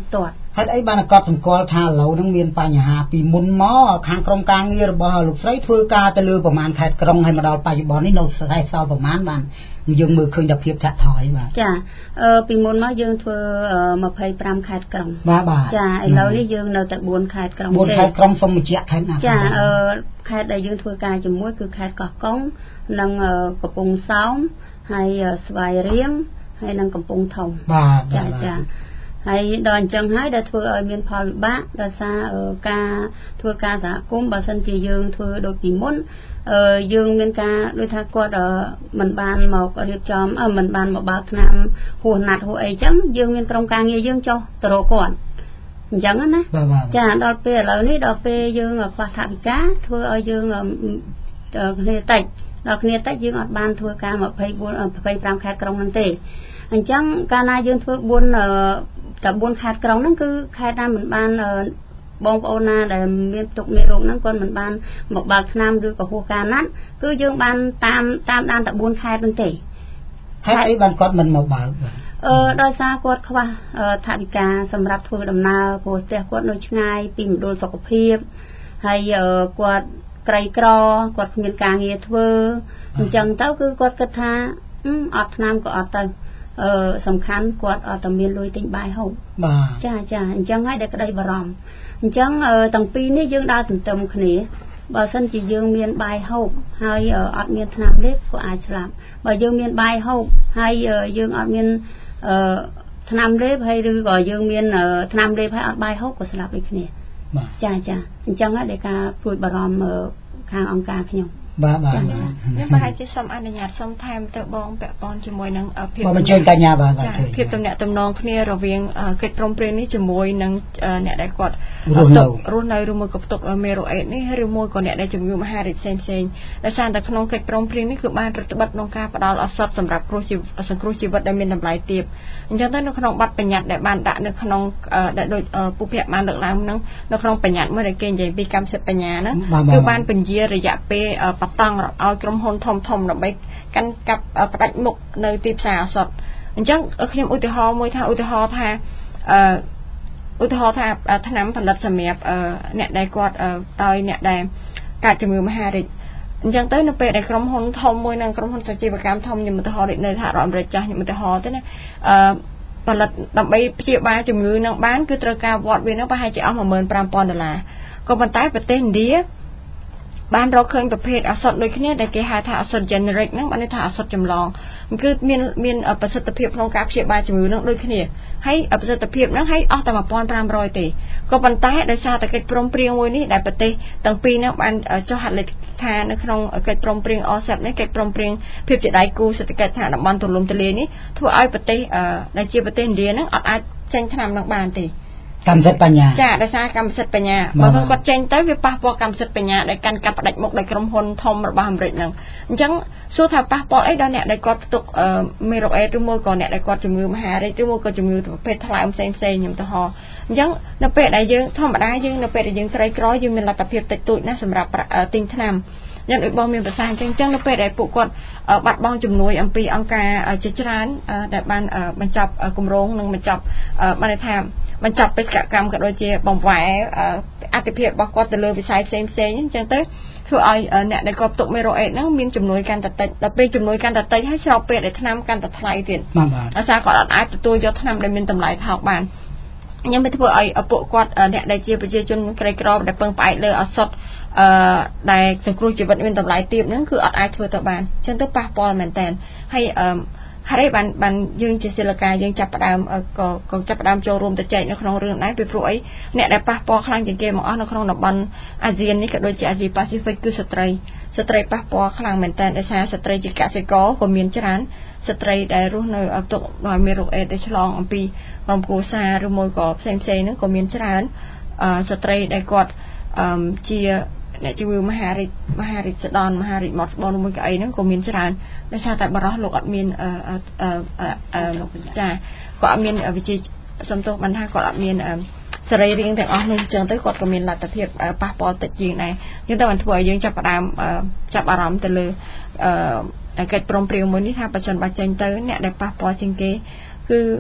S4: ហើយអីបានគាត់សង្កល់ថាឡូវនឹងមានបញ្ហាពីមុនមកខាងក្រុមការងាររបស់លោកស្រីធ្វើការទៅលើប្រមាណខេត្តក្រុងហើយមកដល់បច្ចុប្បន្ននេះនៅស្ថិតសល់ប្រមាណបានយើងមើលឃើញតែភាពថាក់ថយបាទ
S7: ចាអឺពីមុនមកយើងធ្វើ25ខេត្តក្រុង
S4: បាទបាទ
S7: ចាឥឡូវនេះយើងនៅតែ4ខេត្តក្រុង
S4: 4ខេត្តក្រុងសូមបញ្ជាក់ខេត្តណា
S7: ចាអឺខេត្តដែលយើងធ្វើការជាមួយគឺខេត្តកោះកុងនិងកំពង់សោមហើយស្វាយរៀងហើយនិងកំពង់ធំ
S4: បាទ
S7: ចាចាហើយដល់អញ្ចឹងហើយដែលធ្វើឲ្យមានផលវិបាកដោយសារការធ្វើការសហគមន៍បើសិនជាយើងធ្វើដូចពីមុនអឺយើងមានការដូចថាគាត់មិនបានមករៀបចំមិនបានមកបើកថ្នាំហួសណាត់ហួសអីចឹងយើងមានក្រុមការងារយើងចុះទៅរកគាត់អញ្ចឹងណាចាដល់ពេលឥឡូវនេះដល់ពេលយើងខ្វះថវិកាធ្វើឲ្យយើងគ្នាតិចដល់គ្នាតិចយើងអត់បានធ្វើការ24 25ខេត្តក្រុងហ្នឹងទេអញ្ចឹងកាលណាយើងធ្វើ4តែ4ខេត្តក្រុងហ្នឹងគឺខេត្តណាមិនបានបងប្អូនណាដែលមានទុកមេរោគហ្នឹងគាត់មិនបានមកបើកថ្នាំឬក៏ហួសការណាត់គឺយើងបានតាមតាមដានតែ4ខេត្តហ្នឹងទេ
S4: ខេត្តអីបានគាត់មិនមកបើក
S7: អឺដោយសារគាត់ខ្វះថវិកាសម្រាប់ធ្វើដំណើរព្រោះផ្ទះគាត់នៅឆ្ងាយពីមណ្ឌលសុខភាពហើយគាត់ក្រីក្រគាត់គ្មានការងារធ្វើអញ្ចឹងទៅគឺគាត់គិតថាអត់ថ្នាំក៏អត់ទៅអឺសំខាន់គាត់អត់តែមានលុយទិញបាយហូប
S4: បាទ
S7: ចាចាអញ្ចឹងហើយដែលក្តីបារម្ភអញ្ចឹងទាំងពីរនេះយើងដើរទន្ទឹមគ្នាបើសិនជាយើងមានបាយហូបហើយអត់មានថ្នាំលេបក៏អាចស្លាប់បើយើងមានបាយហូបហើយយើងអត់មានអឺថ្នាំលេបហើយឬក៏យើងមានថ្នាំលេបហើយអត់បាយហូបក៏ស្លាប់ដូចគ្នាចាចាអញ្ចឹងហើយដែលការព្រួយបារម្ភខាងអង្គការខ្ញុំ
S4: បាទបាទ
S5: ខ្ញុំប្រហែលជាសូមអនុញ្ញាតសូមថែមទៅបងពាក់ព័ន្ធជាមួយនឹង
S4: ភាពបញ្ជើញកញ្ញាបាទ
S5: ភាពទំនាក់ទំនងគ្នារវាងកិច្ចព្រមព្រៀងនេះជាមួយនឹងអ្នកដែលគាត់រស់នៅឬមួយក៏ផ្ទុកមេរោគអេដនេះឬមួយក៏អ្នកដែលជំងឺមហារីកផ្សេងផ្សេងដោយសារតែក្នុងកិច្ចព្រមព្រៀងនេះគឺបានរដ្ឋបတ်ក្នុងការផ្ដល់ឱសថសម្រាប់គ្រោះជីវិតសង្គ្រោះជីវិតដែលមានតម្លៃទាបអញ្ចឹងទៅនៅក្នុងបទបញ្ញត្តិដែលបានដាក់នៅក្នុងដែលដូចពុភ័ក្របានលើកឡើងហ្នឹងនៅក្នុងបញ្ញត្តិមួយដែលគេនិយាយពីកម្មសិទ្ធិបញ្ញាហ្នឹងគឺបានពន្យារយៈពេលបតង់ឲ្យក្រុមហ៊ុនធំធំដើម្បីកាន់កាប់ផ្ដាច់មុខនៅទីផ្សារឱសថអញ្ចឹងខ្ញុំឧទាហរណ៍មួយថាឧទាហរណ៍ថាអឺឧទាហរណ៍ថាថ្នាំផលិតសម្រាប់អ្នកដែលគាត់ដោយអ្នកដែលកើតជំងឺមហារីកអញ្ចឹងទៅនៅពេលដែលក្រុមហ៊ុនធំមួយនិងក្រុមហ៊ុនសាជីវកម្មធំខ្ញុំឧទាហរណ៍នៅសហរដ្ឋអាមេរិកចាស់ខ្ញុំឧទាហរណ៍ទៅណាអឺផលិតដើម្បីព្យាបាលជំងឺនឹងបានគឺត្រូវការវត្តវានឹងប្រហែលជាអស់one thousand five hundredដុល្លារក៏ប៉ុន្តែប្រទេសឥណ្ឌាបានរកឃើញប្រភេទឱសថដូចគ្នាដែលគេហៅថាឱសថ generic ហ្នឹងបានន័យថាឱសថចម្លងគឺមានមានប្រសិទ្ធភាពក្នុងការព្យាបាលជំងឺហ្នឹងដូចគ្នាហើយប្រសិទ្ធភាពហ្នឹងហើយអស់តែone thousand five hundredទេក៏ប៉ុន្តែដោយសារតែកិច្ចព្រមព្រៀងមួយនេះដែលប្រទេសទាំងពីរហ្នឹងបានចុះហត្ថលេខានៅក្នុងកិច្ចព្រមព្រៀង All នេះកិច្ចព្រមព្រៀងភាពជាដៃគូសេដ្ឋកិច្ចថាតំបន់ទូលំទូលាយនេះធ្វើឲ្យប្រទេសដែលជាប្រទេសឥណ្ឌាហ្នឹងអត់អាចចេញថ្នាំនឹងបានទេ
S4: កម្មសិទ្ធិបញ្ញា
S5: ចាដោយសារកម្មសិទ្ធិបញ្ញាបើគាត់ចេញទៅវាប៉ះពាល់កម្មសិទ្ធិបញ្ញាដែលកាន់កាប់ផ្ដាច់មុខដោយក្រុមហ៊ុនធំរបស់អាមេរិកហ្នឹងអញ្ចឹងសួរថាប៉ះពាល់អីដល់អ្នកដែលគាត់ផ្ទុកមេរោគអេដឬមួយក៏អ្នកដែលគាត់ជំងឺមហារីកឬមួយក៏ជំងឺប្រភេទថ្លើមផ្សេងផ្សេងខ្ញុំទៅហោអញ្ចឹងនៅពេលដែលយើងធម្មតាយើងនៅពេលដែលយើងស្រីក្រយើងមានលទ្ធភាពតិចតួចណាស់សម្រាប់ទិញថ្នាំយ៉ាងដូចបងមានប្រសាសន៍អញ្ចឹងអញ្ចឹងនៅពេលដែលពួកគាត់បាត់បង់ជំនួយអំពីអង្គការជាច្រើនដែលបានបញ្ចប់គម្រោងនិងបញ្ចប់បានថាបញ្ចប់បេសកកម្មក៏ដូចជាបង្វែរអតិភិបរបស់គាត់ទៅលើវិស័យផ្សេងផ្សេងអញ្ចឹងទៅធ្វើឲ្យអ្នកដែលគាត់ផ្ទុកមេរោគអេដហ្នឹងមានជំនួយកាន់តែតិចដល់ពេលជំនួយកាន់តែតិចហើយស្របពេលដែលថ្នាំកាន់តែថ្លៃទៀតដោយសារគាត់អត់អាចទទួលយកថ្នាំដែលមានតម្លៃថោកបានខ្ញុំមិនធ្វើឲ្យពួកគាត់អ្នកដែលជាប្រជាជនក្រីក្រដែលពឹងផ្អែកលើឱសថអឺដែលសង្គ្រោះជីវិតមានតម្លៃទាបហ្នឹងគឺអត់អាចធ្វើទៅបានអញ្ចឹងទៅប៉ះពាល់មែនតើហើយអឺហើយបានបានយើងជាសិលកាយើងចាប់ផ្ដើមក៏ក៏ចាប់ផ្ដើមចូលរួមទៅចែកនៅក្នុងរឿងដែរពីព្រោះអីអ្នកដែលប៉ះពាល់ខ្លាំងជាងគេមកអស់នៅក្នុងតំបន់អាស៊ាននេះក៏ដូចជាអាស៊ីប៉ាស៊ីហ្វិកគឺស្ត្រីស្ត្រីប៉ះពាល់ខ្លាំងមែនតើដោយសារស្ត្រីជាកសិករក៏មានច្រើនស្ត្រីដែលរស់នៅផ្ទុកដោយមេរោគអេដដែលឆ្លងអំពីក្រុមគ្រួសារឬមួយក៏ផ្សេងផ្សេងហ្នឹងក៏មានច្រើនស្ត្រីដែលគាត់ជាអ្នកជំងឺមហារីកមហារីកស្ដន់មហារីកមាត់ស្បូនមួយក៏អីហ្នឹងក៏មានច្រើនដោយសារតែបរិះលោកអត់មានអឺអឺចាគាត់អត់មានវិជាសំទោសបានថាគាត់អត់មានសរីរាង្គទាំងអស់នោះអញ្ចឹងទៅគាត់ក៏មានលទ្ធភាពប៉ះពាល់តិចជាងដែរអញ្ចឹងទៅបានធ្វើឲ្យយើងចាប់ផ្ដើមចាប់អារម្មណ៍ទៅលើអឺកិច្ចព្រមព្រៀងមួយនេះថាបច្ចុប្បន្នបើចេញទៅអ្នកដែលប៉ះពាល់ជាងគេគឺ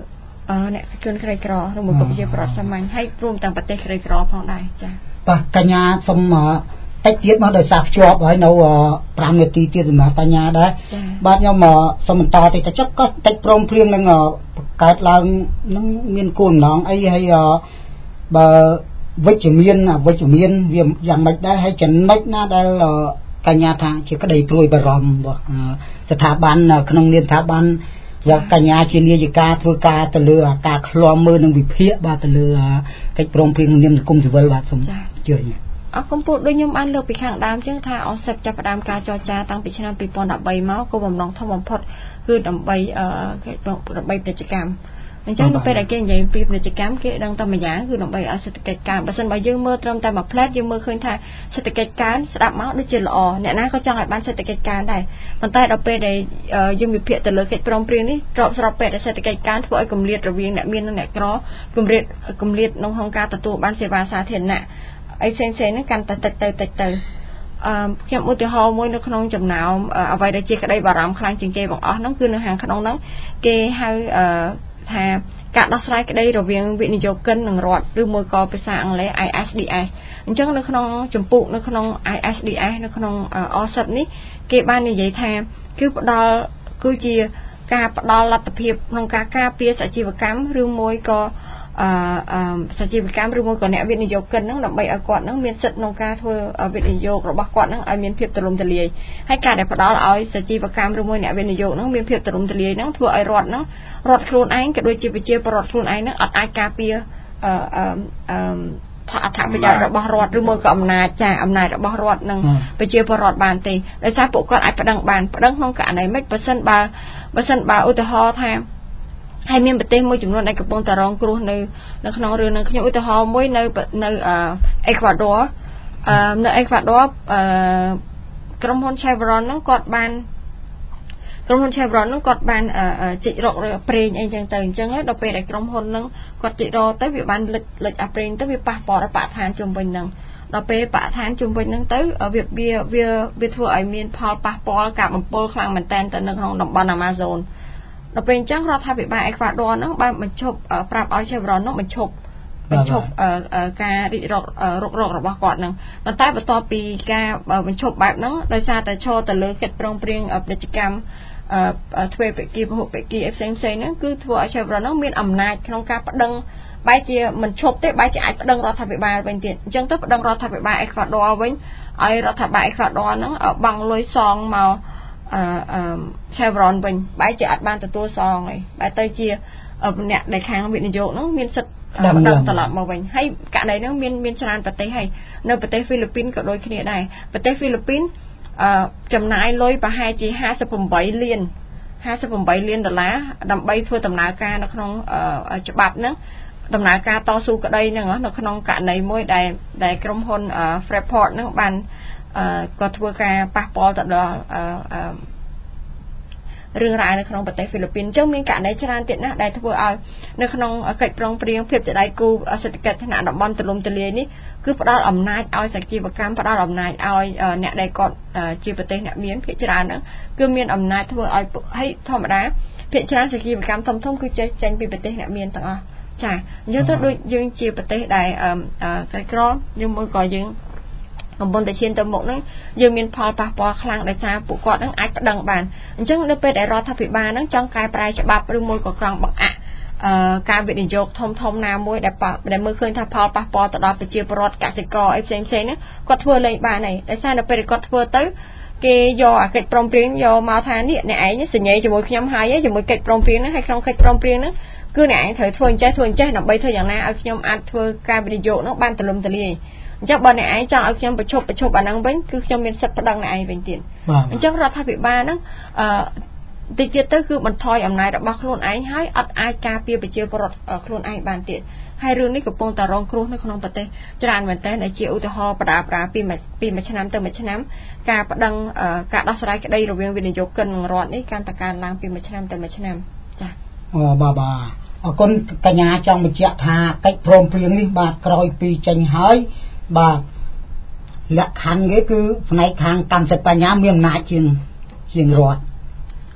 S5: អ្នកជនក្រីក្រឬមួយក៏ប្រជាពលរដ្ឋសាមញ្ញហើយរួមទាំងប្រទេសក្រីក្រផងដែរចា៎
S4: បាទកញ្ញាសូមតិចទៀតមកដោយសារភ្ជាប់ហើយនៅfiveនាទីទៀតសម្រាប់កញ្ញាដែរបាទខ្ញុំសូមបន្តតិចចុះក៏តិចព្រមព្រៀងនឹងបង្កើតឡើងនឹងមានគោលបំណងអីហើយបើវិជ្ជមានអវិជ្ជមានវាយ៉ាងម៉េចដែរហើយចំណុចណាដែលកញ្ញាថាជាក្តីព្រួយបារម្ភរបស់ស្ថាប័នក្នុងនាមស្ថាប័នយកកញ្ញាជានាយិកាធ្វើការទៅលើការឃ្លាំមើលនិងវិភាគបាទទៅលើកិច្ចព្រមព្រៀងនាមសង្គមស៊ីវិលបាទសូមជឿញ
S5: អរគុណពូដូចខ្ញុំបានលើកពីខាងដើមចឹងថាអសិបចាប់ផ្ដើមការចរចាតាំងពីឆ្នាំtwo thousand thirteenមកគោលបំណងធំបំផុតគឺដើម្បីអឺដើម្បីពាណិជ្ជកម្មអញ្ចឹងនៅពេលដែលគេនិយាយពីពាណិជ្ជកម្មគេដឹងតែម្យ៉ាងគឺដើម្បីឲ្យសេដ្ឋកិច្ចកើនបើសិនបើយើងមើលត្រឹមតែមួយផ្លែតយើងមើលឃើញថាសេដ្ឋកិច្ចកើនស្ដាប់មកដូចជាល្អអ្នកណាក៏ចង់ឲ្យបានសេដ្ឋកិច្ចកើនដែរប៉ុន្តែដល់ពេលដែលយើងវិភាគទៅលើកិច្ចព្រមព្រៀងនេះទ្របស្របពេលដែលសេដ្ឋកិច្ចកើនធ្វើឲ្យគម្លាតរវាងអ្នកមាននិងអ្នកក្រគម្លាតគម្លាតក្នុងក្នុងការទទួលបានសេវាសាធារណៈអីផ្សេងៗហ្នឹងកាន់តែតិចទៅតិចទៅអឺខ្ញុំឧទាហរណ៍មួយនៅក្នុងចំណោមអ្វីដែលជាក្តីបារម្ភខ្លាំងជាងគេបងអស់ហ្នឹងគឺនៅខាងក្នុងហ្នឹងគេហៅអឺថាការដោះស្រាយក្តីរវាងវិនិយោគិននិងរដ្ឋឬមួយក៏ភាសាអង់គ្លេស I S D S អញ្ចឹងនៅក្នុងចម្ពោះនៅក្នុង I S D S នៅក្នុងអសិបនេះគេបាននិយាយថាគឺផ្ដល់គឺជាការផ្ដល់លទ្ធភាពក្នុងការការពារអាជីវកម្មឬមួយក៏អឺអាជីវកម្មឬមួយក៏អ្នកវិនិយោគិនហ្នឹងដើម្បីឲ្យគាត់ហ្នឹងមានសិទ្ធិក្នុងការធ្វើវិនិយោគរបស់គាត់ហ្នឹងឲ្យមានភាពទូលំទូលាយហើយការដែលផ្ដល់ឲ្យអាជីវកម្មឬមួយអ្នកវិនិយោគហ្នឹងមានភាពទូលំទូលាយហ្នឹងធ្វើឲ្យរដ្ឋហ្នឹងរដ្ឋខ្លួនឯងក៏ដូចជាប្រជាពលរដ្ឋខ្លួនឯងហ្នឹងអត់អាចការពារអឺអឺអឺថាអត្ថប្រយោជន៍របស់រដ្ឋឬមួយក៏អំណាចចាអំណាចរបស់រដ្ឋនិងប្រជាពលរដ្ឋបានទេដោយសារពួកគាត់អាចប្តឹងបានប្តឹងក្នុងករណីម៉េចបើសិនបើបើសិនបើឧទាហរណ៍ថាហើយមានប្រទេសមួយចំនួនដែលកំពុងតែរងគ្រោះនៅនៅក្នុងរឿងនឹងខ្ញុំឧទាហរណ៍មួយនៅនៅអេក្វាឌ័រអឺនៅអេក្វាឌ័រអឺក្រុមហ៊ុន Chevron ហ្នឹងគាត់បានក្រុមហ៊ុន Chevron ហ្នឹងគាត់បានជីករកប្រេងអីចឹងទៅអញ្ចឹងហើយដល់ពេលដែលក្រុមហ៊ុនហ្នឹងគាត់ជីករកទៅវាបានលិចលិចអាប្រេងទៅវាប៉ះពាល់ដល់បរិស្ថានជុំវិញហ្នឹងដល់ពេលបរិស្ថានជុំវិញហ្នឹងទៅវាវាវាវាធ្វើឲ្យមានផលប៉ះពាល់ការបំពុលខ្លាំងមែនទែនទៅនៅក្នុងតំបន់ Amazonដល់ពេលអញ្ចឹងរដ្ឋាភិបាលអេក្វាឌ័រហ្នឹងបានបញ្ឈប់ប្រាប់ឲ្យ Chevron ហ្នឹងបញ្ឈប់បញ្ឈប់ការរិះរករករករបស់គាត់ហ្នឹងប៉ុន្តែបន្ទាប់ពីការបញ្ឈប់បែបហ្នឹងដោយសារតែឈរទៅលើកិច្ចព្រមព្រៀងពាណិជ្ជកម្មទ្វេភាគីពហុភាគីផ្សេងផ្សេងហ្នឹងគឺធ្វើឲ្យ Chevron ហ្នឹងមានអំណាចក្នុងការប្តឹងបែរជាមិនឈប់ទេបែរជាអាចប្តឹងរដ្ឋាភិបាលវិញទៀតអញ្ចឹងទៅប្តឹងរដ្ឋាភិបាលអេក្វាឌ័រវិញឲ្យរដ្ឋាភិបាលអេក្វាឌ័រហ្នឹងបង់លុយសងមកអឺអឺ Chevron វិញបែរជាអត់បានទទួលសងហើយបែរទៅជាអ្នកដែលខាងវិនិយោគហ្នឹងមានសិទ្ធិដឹងត្រឡប់មកវិញហើយករណីហ្នឹងមានមានច្រើនប្រទេសហើយនៅប្រទេសហ្វីលីពីនក៏ដូចគ្នាដែរប្រទេសហ្វីលីពីនអឺចំណាយលុយប្រហែលជាfifty-eightលានfifty-eightលានដុល្លារដើម្បីធ្វើដំណើរការនៅក្នុងច្បាប់ហ្នឹងដំណើរការតស៊ូក្តីហ្នឹងនៅក្នុងករណីមួយដែលដែលក្រុមហ៊ុន Freeport ហ្នឹងបានអឺក៏ធ្វើការប៉ះពាល់ទៅដល់អឺអឺរឿងរ៉ាវនៅក្នុងប្រទេសហ្វីលីពីនអញ្ចឹងមានករណីច្រើនទៀតណាស់ដែលធ្វើឲ្យនៅក្នុងកិច្ចព្រមព្រៀងភាពជាដៃគូសេដ្ឋកិច្ចថ្នាក់តំបន់ទូលំទូលាយនេះគឺផ្ដល់អំណាចឲ្យអាជីវកម្មផ្ដល់អំណាចឲ្យអ្នកដែលគាត់ជាប្រទេសអ្នកមានភាគច្រើនហ្នឹងគឺមានអំណាចធ្វើឲ្យឲ្យធម្មតាភាគច្រើនអាជីវកម្មធំធំគឺចេះចេញពីប្រទេសអ្នកមានទាំងអស់ចាអញ្ចឹងទៅដូចយើងជាប្រទេសដែលក្រីក្រយើងមើលក៏យើងកំពុងតែឈានទៅមុខហ្នឹងយើងមានផលប៉ះពាល់ខ្លាំងដោយសារពួកគាត់ហ្នឹងអាចប្តឹងបានអញ្ចឹងនៅពេលដែលរដ្ឋាភិបាលហ្នឹងចង់កែប្រែច្បាប់ឬមួយក៏កង់បង្អាក់អឺការវិនិយោគធំធំណាមួយដែលដែលមើលឃើញថាផលប៉ះពាល់ទៅដល់ប្រជាពលរដ្ឋកសិករអីផ្សេងផ្សេងហ្នឹងគាត់ធ្វើលេងបានហើយដោយសារនៅពេលគាត់ធ្វើទៅគេយកអាកិច្ចព្រមព្រៀងយកមកថានេះអ្នកឯងសញ្ញេជាមួយខ្ញុំហើយជាមួយកិច្ចព្រមព្រៀងហ្នឹងហើយក្នុងកិច្ចព្រមព្រៀងហ្នឹងគឺអ្នកឯងត្រូវធ្វើអញ្ចេះធ្វើអញ្ចេះដើម្បីធ្វើយ៉ាងណាឲ្យខ្ញុំអាចធ្វើការវិនិយោគហ្នឹងបានទូលំទូលាយអញ្ចឹងបើអ្នកឯងចង់ឲ្យខ្ញុំបញ្ឈប់បញ្ឈប់អាហ្នឹងវិញគឺខ្ញុំមានសិទ្ធិប្តឹងអ្នកឯងវិញទៀតអញ្ចឹងរដ្ឋាភិបាលហ្នឹងអឺតិចទៀតទៅគឺបន្ថយអំណាចរបស់ខ្លួនឯងហើយអត់អាចការពារប្រជាពលរដ្ឋខ្លួនឯងបានទៀតហើយរឿងនេះកំពុងតែរងគ្រោះនៅក្នុងប្រទេសច្រើនមែនទែនដែលជាឧទាហរណ៍បដាបដាពីពីមួយឆ្នាំទៅមួយឆ្នាំការប្តឹងការដោះស្រាយក្តីរវាងវិនិយោគិននិងរដ្ឋនេះកាន់តែកើនឡើងពីមួយឆ្នាំទៅមួយឆ្នាំចា៎
S4: អូបាទបាទអរគុណកញ្ញាចង់បញ្ជាក់ថាកិច្ចព្រមព្រៀងនេះបាទក្រោយពីចេញហើយបាទលក្ខខណ្ឌគេគឺផ្នែកខាងកម្មសិទ្ធិបញ្ញាមានអំណាចជាងជាងរដ្ឋ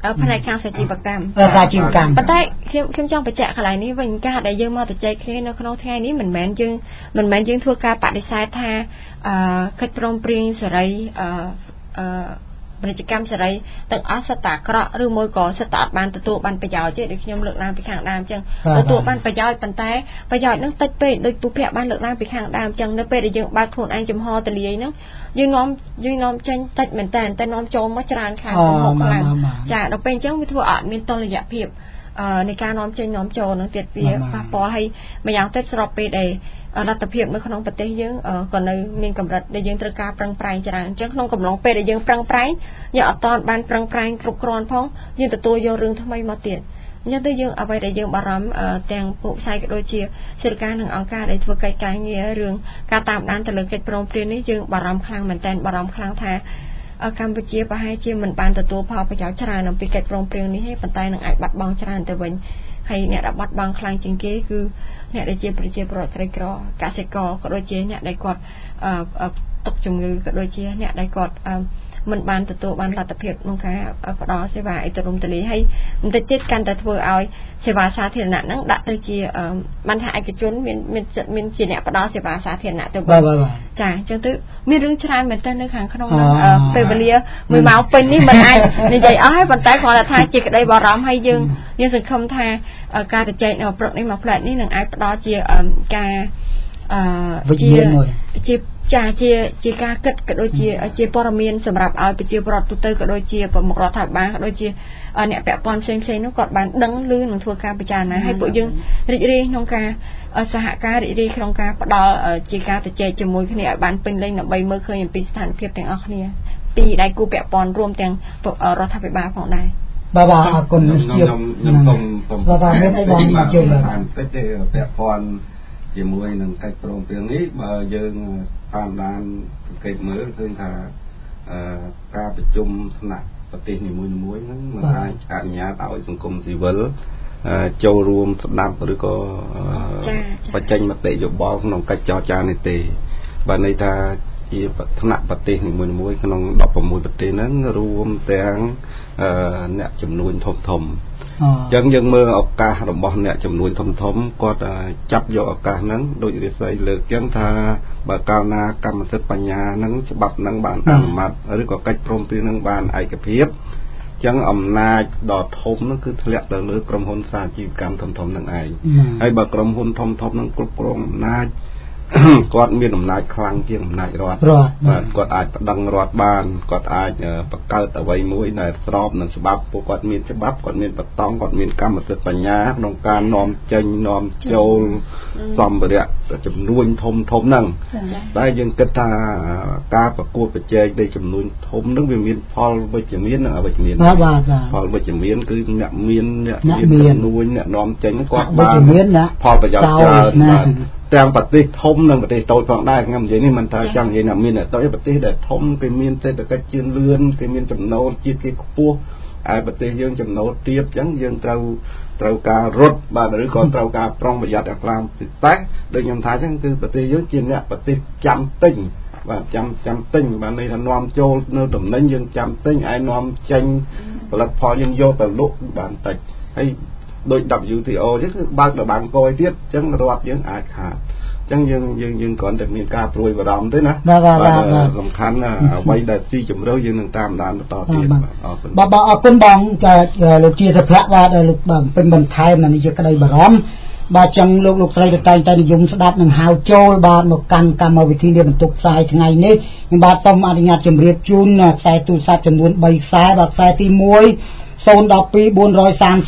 S5: ផ្នែកខាងសាជីវកម្ម
S4: សាជីវកម្ម
S5: ប៉ុន្តែខ្ញុំខ្ញុំចង់បញ្ជាក់កន្លែងនេះវិញការដែលយើងមកទៅចែកគ្នានៅក្នុងថ្ងៃនេះមិនមែនយើងមិនមែនយើងធ្វើការបដិសេធថាអឺកិច្ចព្រមព្រៀងសេរីអឺអឺពាណិជ្ជកម្មសេរីទាំងអស់សិតតែអាក្រក់ឬមួយក៏សិតតែអត់បានទទួលបានប្រយោជន៍ទេដូចខ្ញុំលើកឡើងពីខាងដើមអញ្ចឹងទទួលបានប្រយោជន៍ប៉ុន្តែប្រយោជន៍នឹងតិចពេកដូចពុភ័ក្របានលើកឡើងពីខាងដើមអញ្ចឹងនៅពេលដែលយើងបើកខ្លួនឯងចំហទលាយហ្នឹងយើងនាំយើងនាំចេញតិចមែនតើតែនាំចូលមកច្រើនខាងមកខ្លាំងចាដល់ពេលអញ្ចឹងវាធ្វើអត់មានតុល្យភាពអឺនៃការនាំចេញនាំចូលនឹងទៀតវាប៉ះពាល់ហើយម្យ៉ាងទៀតស្របពេលដែលរដ្ឋភាពនៅក្នុងប្រទេសយើងក៏នៅមានកម្រិតដែលយើងត្រូវការប្រឹងប្រែងច្រើនអញ្ចឹងក្នុងកំឡុងពេលដែលយើងប្រឹងប្រែងយើងអត់តបានបានប្រឹងប្រែងគ្រប់គ្រាន់ផងយើងទទួលយករឿងថ្មីមកទៀតអញ្ចឹងទៅយើងអ្វីដែលយើងបារម្ភទាំងពួកផ្សាយក៏ដូចជាសិលការនិងអង្គការដែលធ្វើកិច្ចការងាររឿងការតាមដានទៅលើកិច្ចព្រមព្រៀងនេះយើងបារម្ភខ្លាំងមែនទែនបារម្ភខ្លាំងថាកម្ពុជាប្រហែលជាមិនបានទទួលផលប្រយោជន៍ច្រើនអំពីកិច្ចព្រមព្រៀងនេះទេប៉ុន្តែនឹងអាចបាត់បង់ច្រើនទៅវិញហើយអ្នកដែលបាត់បង់ខ្លាំងជាងគេគឺអ្នកដែលជាប្រជាពលរដ្ឋក្រីក្រកសិករក៏ដូចជាអ្នកដែលគាត់ទុកជំងឺក៏ដូចជាអ្នកដែលគាត់មិនបានទទួលបានលទ្ធភាពក្នុងការផ្ដល់សេវាអីទៅរំទលាយហើយបន្តិចទៀតកាន់តែធ្វើឲ្យសេវាសាធារណៈហ្នឹងដាក់ទៅជាបានថាឯកជនមានមានមានជាអ្នកផ្ដល់សេវាសាធារណៈទៅវិញចាអញ្ចឹងទៅមានរឿងច្រើនមែនទែននៅខាងក្នុងហ្នឹងពេលវេលាមួយម៉ោងពេញនេះមិនអាចនិយាយអស់ហើយប៉ុន្តែគ្រាន់តែថាជាក្តីបារម្ភហើយយើងយើងសង្ឃឹមថាការទៅចែកនៅព្រឹកនេះមកផ្លែតនេះនឹងអាចផ្ដល់ជាការអឺជាជាចាជាជាការគិតក៏ដូចជាជាព័ត៌មានសម្រាប់ឲ្យប្រជាពលរដ្ឋទូទៅក៏ដូចជាប្រមុខរដ្ឋាភិបាលក៏ដូចជាអ្នកពាក់ព័ន្ធផ្សេងៗនោះគាត់បានដឹងឮនឹងធ្វើការពិចារណាឲ្យពួកយើងរីករាយក្នុងការសហការរីករាយក្នុងការផ្ដល់ជាការទៅចែកជាមួយគ្នាឲ្យបានពេញលេញដើម្បីមើលឃើញអំពីស្ថានភាពទាំងអស់គ្នាពីដៃគូពាក់ព័ន្ធរួមទាំងរដ្ឋាភិបាលផងដែរ
S4: បាទបាទអរគុណលោកជា
S6: ខ្ញុំខ្ញុំសូមសូម
S4: បាទមានអីបងមកជើងបាទ
S6: តិចទេពាក់ព័ន្ធជាមួយនឹងកិច្ចព្រមព្រៀងនេះបើយើងតាមដានសង្កេតមើលឃើញថាការប្រជុំថ្នាក់ប្រទេសនីមួយៗហ្នឹងមិនអាចអនុញ្ញាតឲ្យសង្គមស៊ីវិលចូលរួមស្ដាប់ឬក៏បញ្ចេញមតិយោបល់ក្នុងកិច្ចចរចានេះទេបើន័យថាជាថ្នាក់ប្រទេសនីមួយៗក្នុងដប់ប្រាំមួយប្រទេសហ្នឹងរួមទាំងអ្នកចំនួនធំធំអញ្ចឹងយើងមើលឱកាសរបស់អ្នកចំនួនធំធំគាត់ចាប់យកឱកាសហ្នឹងដូចរាសីលើកអញ្ចឹងថាបើកាលណាកម្មសិទ្ធិបញ្ញាហ្នឹងច្បាប់ហ្នឹងបានអនុម័តឬក៏កិច្ចព្រមព្រៀងហ្នឹងបានឯកភាពអញ្ចឹងអំណាចដ៏ធំហ្នឹងគឺធ្លាក់ទៅលើក្រុមហ៊ុនសាជីវកម្មធំធំហ្នឹងឯងហើយបើក្រុមហ៊ុនធំធំហ្នឹងគ្រប់គ្រងអំណាចគាត់មានអំណាចខ្លាំងជាងអំណាចរដ្ឋបាទគាត់អាចប្តឹងរដ្ឋបានគាត់អាចបង្កើតអ្វីមួយដែលស្របនឹងច្បាប់ពួកគាត់មានច្បាប់គាត់មានបតង់គាត់មានកម្មសិទ្ធិបញ្ញាក្នុងការនាំចេញនាំចូលសម្ភារៈចំនួនធំធំហ្នឹងតែយើងគិតថាការប្រកួតប្រជែងនៃចំនួនធំហ្នឹងវាមានផលវិជ្ជមាននិងអវិជ្ជមានផលវិជ្ជមានគឺអ្នកមានអ្នកមានចំនួនអ្នកនាំចេញគាត់បានផលប្រយោជន៍ច្រើនបាទទាំងប្រទេសធំនិងប្រទេសតូចផងដែរខ្ញុំនិយាយនេះមិនថាចង់និយាយថាមានតែតូចប្រទេសដែលធំគេមានសេដ្ឋកិច្ចជឿនលឿនគេមានចំណូលជាតិគេខ្ពស់ហើយប្រទេសយើងចំណូលទាបអញ្ចឹងយើងត្រូវត្រូវការរត់បាទឬក៏ត្រូវការប្រុងប្រយ័ត្នឲ្យខ្លាំងពិសេសដូចខ្ញុំថាអញ្ចឹងគឺប្រទេសយើងជាអ្នកប្រទេសចាំទិញបាទចាំចាំទិញបានន័យថានាំចូលនៅតំណែងយើងចាំទិញឯនាំចេញផលិតផលយើងយកទៅលក់បានតិចហើយដោយ W T O នេះគឺបើកដល់បាំងកយទៀតអញ្ចឹងរដ្ឋយើងអាចខាតអញ្ចឹងយើងយើងយើងគ្រាន់តែមានការព្រួយបារម្ភទេណាបាទសំខាន់ណាអ្វីដែលស៊ីជម្រៅយើងនឹងតាមដានបន្តទៀត
S4: អរគុណបាទបាទអរគុណបងលោកជាសុភ័ក្របាទលោកបាទពេញបន្ថែមនេះជាក្តីបារម្ភបាទចឹងលោកលោកស្រីតែងតែនិយមស្ដាប់នឹងហៅចូលបាទមកកាន់កម្មវិធីនេះបន្ទុកផ្សាយថ្ងៃនេះខ្ញុំបាទសូមអនុញ្ញាតជម្រាបជូនខ្សែទូរស័ព្ទចំនួន3ខ្សែបាទខ្សែទី1 0 1 2 4 3 3 4 3 7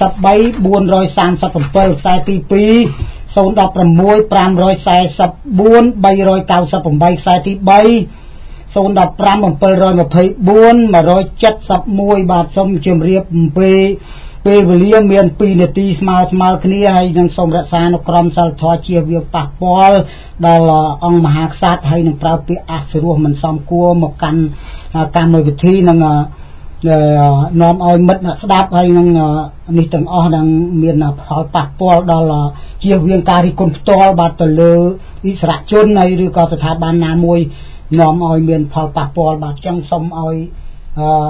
S4: ខ្សែទី2 0 1 6 5 4 3 9 8 ខ្សែទី3 0 1 5 7 2 4 1 7 1 បាទសូមជម្រាបអំពីពេលវេលាមាន2នាទីស្មើស្មើគ្នាហើយនឹងសូមរក្សានៅក្រមសីលធម៌ជៀសវាងប៉ះពាល់ដល់អង្គមហាក្សត្រហើយនឹងប្រើពាក្យអសុរោះមិនសមគួរមកកាន់កម្មវិធីនឹងនាំឲ្យមិត្តអ្នកស្ដាប់ហើយនឹងនេះទាំងអស់នឹងមានផលប៉ះពាល់ដល់ជៀសវាងការរិះគន់ផ្ទាល់បាទទៅលើអិសរាជជនហើយឬក៏ស្ថាប័នណាមួយនាំឲ្យមានផលប៉ះពាល់បាទចឹងសូមឲ្យ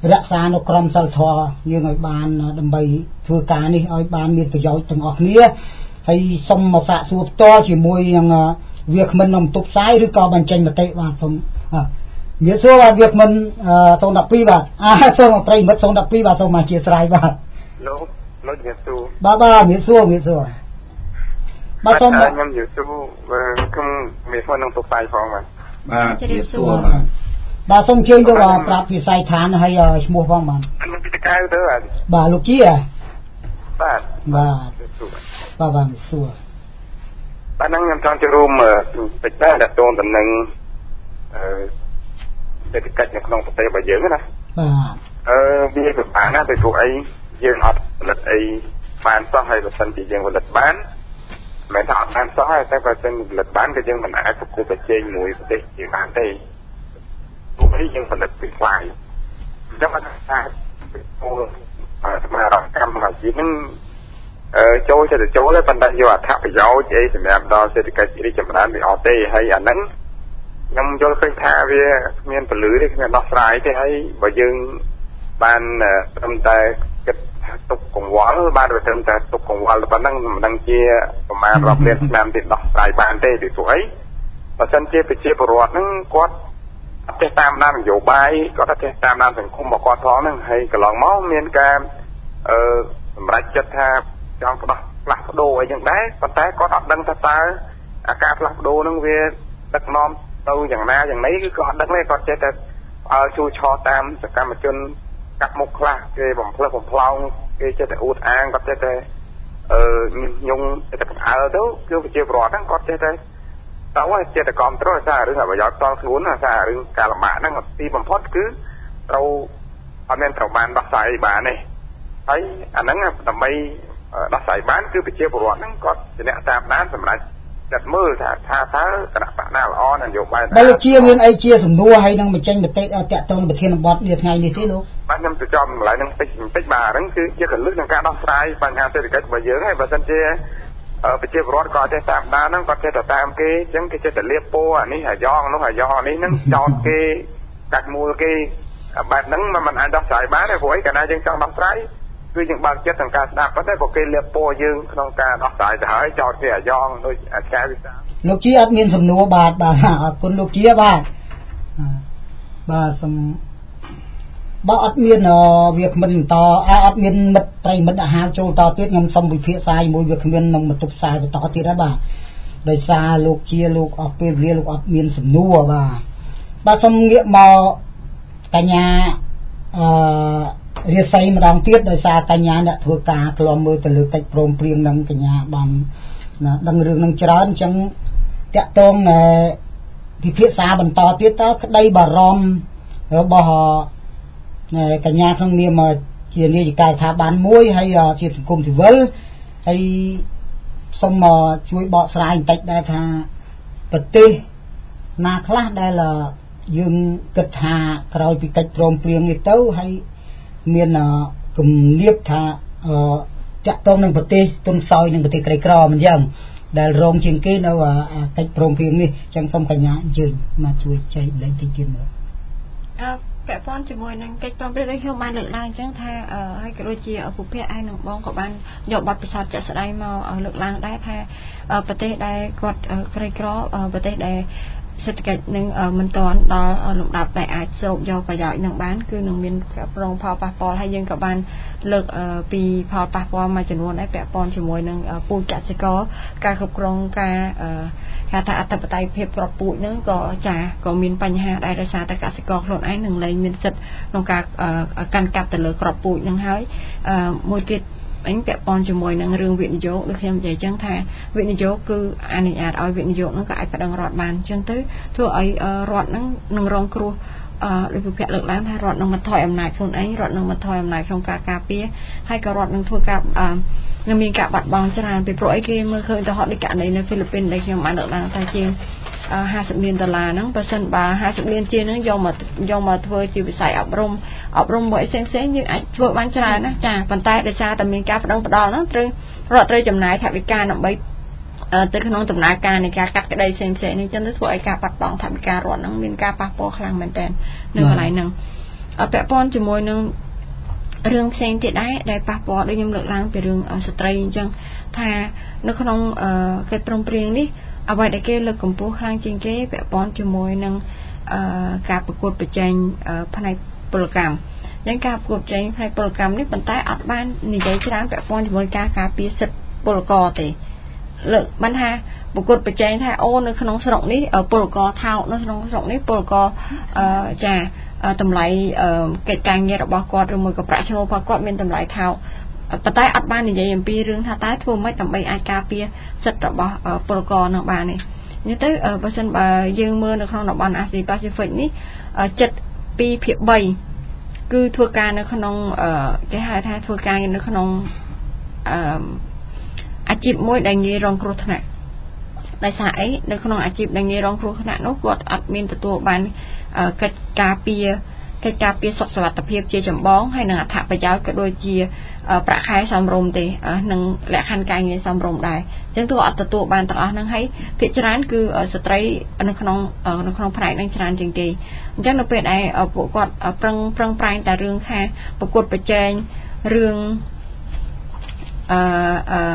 S4: រក្សានៅក្រមសិលធម៌យើងឲ្យបានដើម្បីធ្វើការនេះឲ្យបានមានប្រយោជន៍ទាំងអស់គ្នាហើយសូមមកសាកសួរផ្ទាល់ជាមួយនឹងវាគ្មិនក្នុងបន្ទប់ផ្សាយឬក៏បញ្ចេញមតិបាទសូមមានសួរបាទវាគ្មិនศูนย์ สิบสองបាទអាសូមប្រិមិត្តศูนย์ สิบสองបាទសូមមកជាស្រ័យបាទ
S8: លោកលោកមានសួរ
S4: បាទបាទមានសួរមានសួរបាទសូម
S8: ខ្ញុំនិយាយសួរខ្ញុំមានខ្លួនក្នុងបន្ទប់ផ្សាយផងបាទ
S6: បាទជាសួរ
S4: បាទសូមជើញទៅប្រាប់វិស័យឋានហើយឈ្មោះផងបាទ
S8: ខ្ញុំពីតកៅទៅបាទ
S4: បាទលោកជា
S8: បាទ
S4: បាទបាទបាទសួរ
S8: បាទហ្នឹងខ្ញុំចង់ចូលរួមតិចដែរតើតូនតំណែងអឺសេដ្ឋកិច្ចនៅក្នុងប្រទេសរបស់យើងណា
S4: បាទ
S8: អឺវាពិបាកណាស់ទៅព្រោះអីយើងអត់ផលិតអីបានសោះហើយបើសិនជាយើងផលិតបានមិនថាអត់បានសោះហើយតែបើសិនផលិតបានក៏យើងមិនអាចប្រកួតប្រជែងមួយប្រទេសជាបានទេព្រោះអីយើងផលិតពីខ្លាយអញ្ចឹងបានថាសម្រាប់កម្មវិធីហ្នឹងអឺចូលទៅចូលតែប៉ុន្តែយកអត្ថប្រយោជន៍អីសម្រាប់ដល់សេដ្ឋកិច្ចរីកចម្រើនវាអត់ទេហើយអាហ្នឹងខ្ញុំយល់ឃើញថាវាគ្មានពលឺទេគ្មានដោះស្រាយទេហើយបើយើងបានត្រឹមតែគិតទុកកង្វល់បានត្រឹមតែទុកកង្វល់ប៉ុណ្ណឹងមិនដឹងជាប្រមាណរាប់លានឆ្នាំទៀតដោះស្រាយបានទេពីព្រោះអីបើសិនជាប្រជាពលរដ្ឋហ្នឹងគាត់អត់ចេះតាមដាននយោបាយគាត់អត់ចេះតាមដានសង្គមរបស់គាត់ផងហ្នឹងហើយកន្លងមកមានការអឺសម្រេចចិត្តថាចង់ផ្ដោះផ្លាស់ប្ដូរអីចឹងដែរប៉ុន្តែគាត់អត់ដឹងថាតើអាការផ្លាស់ប្ដូរហ្នឹងវាដឹកនាំទៅយ៉ាងណាយ៉ាងនេះគឺគាត់អត់ដឹងទេគាត់ចេះតែឲ្យជួយឆោតតាមសកម្មជនកាត់មុខខ្លះគេបំផ្លិចបំផ្លោងគេចេះតែអួតអាងគាត់ចេះតែអឺញងចេះតែបង្អើទៅគឺប្រជាពលរដ្ឋហ្នឹងគាត់ចេះតែទៅឲ្យចេះតែគ្រប់គ្រងសាររឿងប្រយោជន៍ផ្ទាល់ខ្លួនសាររឿងការលំបាកហ្នឹងទីបំផុតគឺត្រូវអត់មានត្រូវបានដោះស្រាយបានទេហើយអាហ្នឹងដើម្បីដោះស្រាយបានគឺប្រជាពលរដ្ឋហ្នឹងគាត់ជាអ្នកតាមដានសម្រាប់ចាត់មើលថាថាតើគណៈបកណាល្អនយោបាយ
S4: បើជាមានអីជាសំណួរហើយនឹងបញ្ចេញមតិតាក់ទងប្រធានបទនេះថ្ងៃនេះទេលោក
S8: បាទខ្ញុំទៅចំកន្លែងហ្នឹងតិចបន្តិចបាទហ្នឹងគឺជាកលឹះក្នុងការដោះស្រាយបញ្ហាសេដ្ឋកិច្ចរបស់យើងហើយបើសិនជាប្រជាពលរដ្ឋក៏ចេះតាមដានហ្នឹងគាត់ចេះតែតាមគេអញ្ចឹងគេចេះតែលៀបពោអានេះអាយ៉ងនោះអាយ៉ងនេះហ្នឹងចោតគេកាច់មូលគេបែបហ្នឹងมันអាចដោះស្រាយបានទេព្រោះអីកាលណាយើងចង់ដោះស្រាយគឺយើងបើកចិត្តក្នុងការស្ដាប់ប៉ុន្តែបើគេលៀបពោយើងក្នុងការដោះស្រាយទៅហើយចោតគេអាយ៉ងដូចអាឆ្កែវិសា
S4: លោកជាអត់មានសំណួរបាទបាទអរគុណលោកជាបាទបាទសំបើអត់មានវាគ្មិនតអត់មានមិត្តប្រិមិត្តអាហារចូលតទៀតខ្ញុំសូមវិភាគសាយមួយវាគ្មាននឹងបន្ទប់ផ្សាយបន្តទៀតហើយបាទដោយសារលោកជាលោកអស់ពេលវេលាលោកអត់មានសំណួរបាទបាទសូមងាកមកកញ្ញាអឺរាសីម្ដងទៀតដោយសារកញ្ញាអ្នកធ្វើការក្លំមើលទៅលើកិច្ចព្រមព្រៀងនឹងកញ្ញាបានដឹងរឿងនឹងច្រើនអញ្ចឹងតាក់ទងពិភាក្សាបន្តទៀតតើក្តីបារម្ភរបស់កញ្ញាក្នុងនាមជានាយិកាស្ថាប័នមួយហើយជាសង្គមស៊ីវិលហើយសូមជួយបកស្រាយបន្តិចដែរថាប្រទេសណាខ្លះដែលយើងគិតថាក្រោយពីកិច្ចព្រមព្រៀងនេះទៅហើយមានគំនាបថាតាក់ទងនឹងប្រទេសទុនខ្សោយនឹងប្រទេសក្រីក្រមិនអញ្ចឹងដែលរងជាងគេនៅកិច្ចព្រមព្រៀងនេះអញ្ចឹងសូមកញ្ញាអញ្ជើញមកជួយចែកលេខតិចទៀតមើល
S5: អឺពាក់ព័ន្ធជាមួយនឹងកិច្ចព្រមព្រៀងនេះខ្ញុំបានលើកឡើងអញ្ចឹងថាហើយក៏ដូចជាពុភ័ក្រឯនឹងបងក៏បានយកបទពិសោធន៍ជាក់ស្ដែងមកលើកឡើងដែរថាប្រទេសដែលគាត់ក្រីក្រប្រទេសដែលសេដ្ឋកិច្ចនឹងមិនទាន់ដល់លំដាប់ដែលអាចស្រូបយកប្រយោជន៍នឹងបានគឺនឹងមានប្រងផលប៉ះពាល់ហើយយើងក៏បានលើកពីផលប៉ះពាល់មួយចំនួនដែរពាក់ព័ន្ធជាមួយនឹងពូជកសិករការគ្រប់គ្រងការគេថាអធិបតេយ្យភាពគ្រាប់ពូជហ្នឹងក៏ចាក៏មានបញ្ហាដែរដោយសារតែកសិករខ្លួនឯងនឹងលែងមានសិទ្ធិក្នុងការកាន់កាប់ទៅលើគ្រាប់ពូជហ្នឹងហើយមួយទៀតអញពាក់ព័ន្ធជាមួយនឹងរឿងវិនិយោគដូចខ្ញុំនិយាយចឹងថាវិនិយោគគឺអនុញ្ញាតឲ្យវិនិយោគហ្នឹងក៏អាចប្តឹងរដ្ឋបានចឹងទៅធ្វើឲ្យរដ្ឋហ្នឹងនឹងរងគ្រោះអឺដូចវិភាគលើកឡើងថារដ្ឋនឹងមកថយអំណាចខ្លួនឯងរដ្ឋនឹងមកថយអំណាចក្នុងការការពារហើយក៏រដ្ឋនឹងធ្វើការអឺនឹងមានការបាត់បង់ច្រើនពីព្រោះអីគេមើលឃើញទៅហត់ដូចករណីនៅហ្វីលីពីនដែលខ្ញុំបានលើកឡើងថាជាងห้าสิบលានដុល្លារហ្នឹងបើសិនបើห้าสิบលានជាងហ្នឹងយកមកយកមកធ្វើជាវិស័យអប់រំអប់រំមួយផ្សេងផ្សេងយើងអាចធ្វើបានច្រើនណាចាប៉ុន្តែដោយសារតែមានការបដិងផ្ដាល់ហ្នឹងត្រូវរដ្ឋត្រូវចំណាយថវិកាដើម្បីទៅក្នុងដំណើរការនៃការកាត់ក្តីផ្សេងផ្សេងនេះចឹងទៅធ្វើឲ្យការបាត់បង់ថវិការដ្ឋហ្នឹងមានការប៉ះពាល់ខ្លាំងមែនទែននៅកន្លែងហ្នឹងពាក់ព័ន្ធជាមួយនឹងរឿងផ្សេងទៀតដែរដែលប៉ះពាល់ដូចខ្ញុំលើកឡើងពីរឿងស្ត្រីអញ្ចឹងថានៅក្នុងកិច្ចព្រមព្រៀងនេះអ្វីដែលគេលើកកម្ពស់ខ្លាំងជាងគេពាក់ព័ន្ធជាមួយនឹងការប្រកួតប្រជែងផ្នែកពលកម្មយ៉ាងការប្រកួតប្រជែងផ្នែកពលកម្មនេះប៉ុន្តែអត់បាននិយាយច្រើនពាក់ព័ន្ធជាមួយការការពារសិទ្ធិពលករទេលើកបានថាប្រកួតប្រជែងថាអូនៅក្នុងស្រុកនេះពលករថោកនៅក្នុងស្រុកនេះពលករចាតម្លៃកិច្ចការងាររបស់គាត់ឬមួយក៏ប្រាក់ចំណូលរបស់គាត់មានតម្លៃថោកប៉ុន្តែអត់បាននិយាយអំពីរឿងថាតើធ្វើម៉េចដើម្បីអាចការពារសិទ្ធិរបស់ពលករនឹងបាននេះនេះទៅបើសិនបើយើងមើលនៅក្នុងតំបន់ Asia Pacific នេះជិតពីរភាគបីគឺធ្វើការនៅក្នុងគេហៅថាធ្វើការនៅក្នុងអាជីពមួយដែលងាយរងគ្រោះថ្នាក់ដោយសារអីនៅក្នុងអាជីពដែលងាយរងគ្រោះថ្នាក់នោះគាត់អត់មានទទួលបានកិច្ចការពារកិច្ចការពារសុខសុវត្ថិភាពជាចម្បងហើយនឹងអត្ថប្រយោជន៍ក៏ដូចជាប្រាក់ខែសមរម្យទេនឹងលក្ខខណ្ឌការងារសមរម្យដែរអញ្ចឹងទោះអត់ទទួលបានទាំងអស់ហ្នឹងហើយភាគច្រើនគឺស្ត្រីនៅក្នុងនៅក្នុងផ្នែកហ្នឹងច្រើនជាងគេអញ្ចឹងនៅពេលដែលពួកគាត់ប្រឹងប្រឹងប្រែងតែរឿងថាប្រកួតប្រជែងរឿងអឺអឺ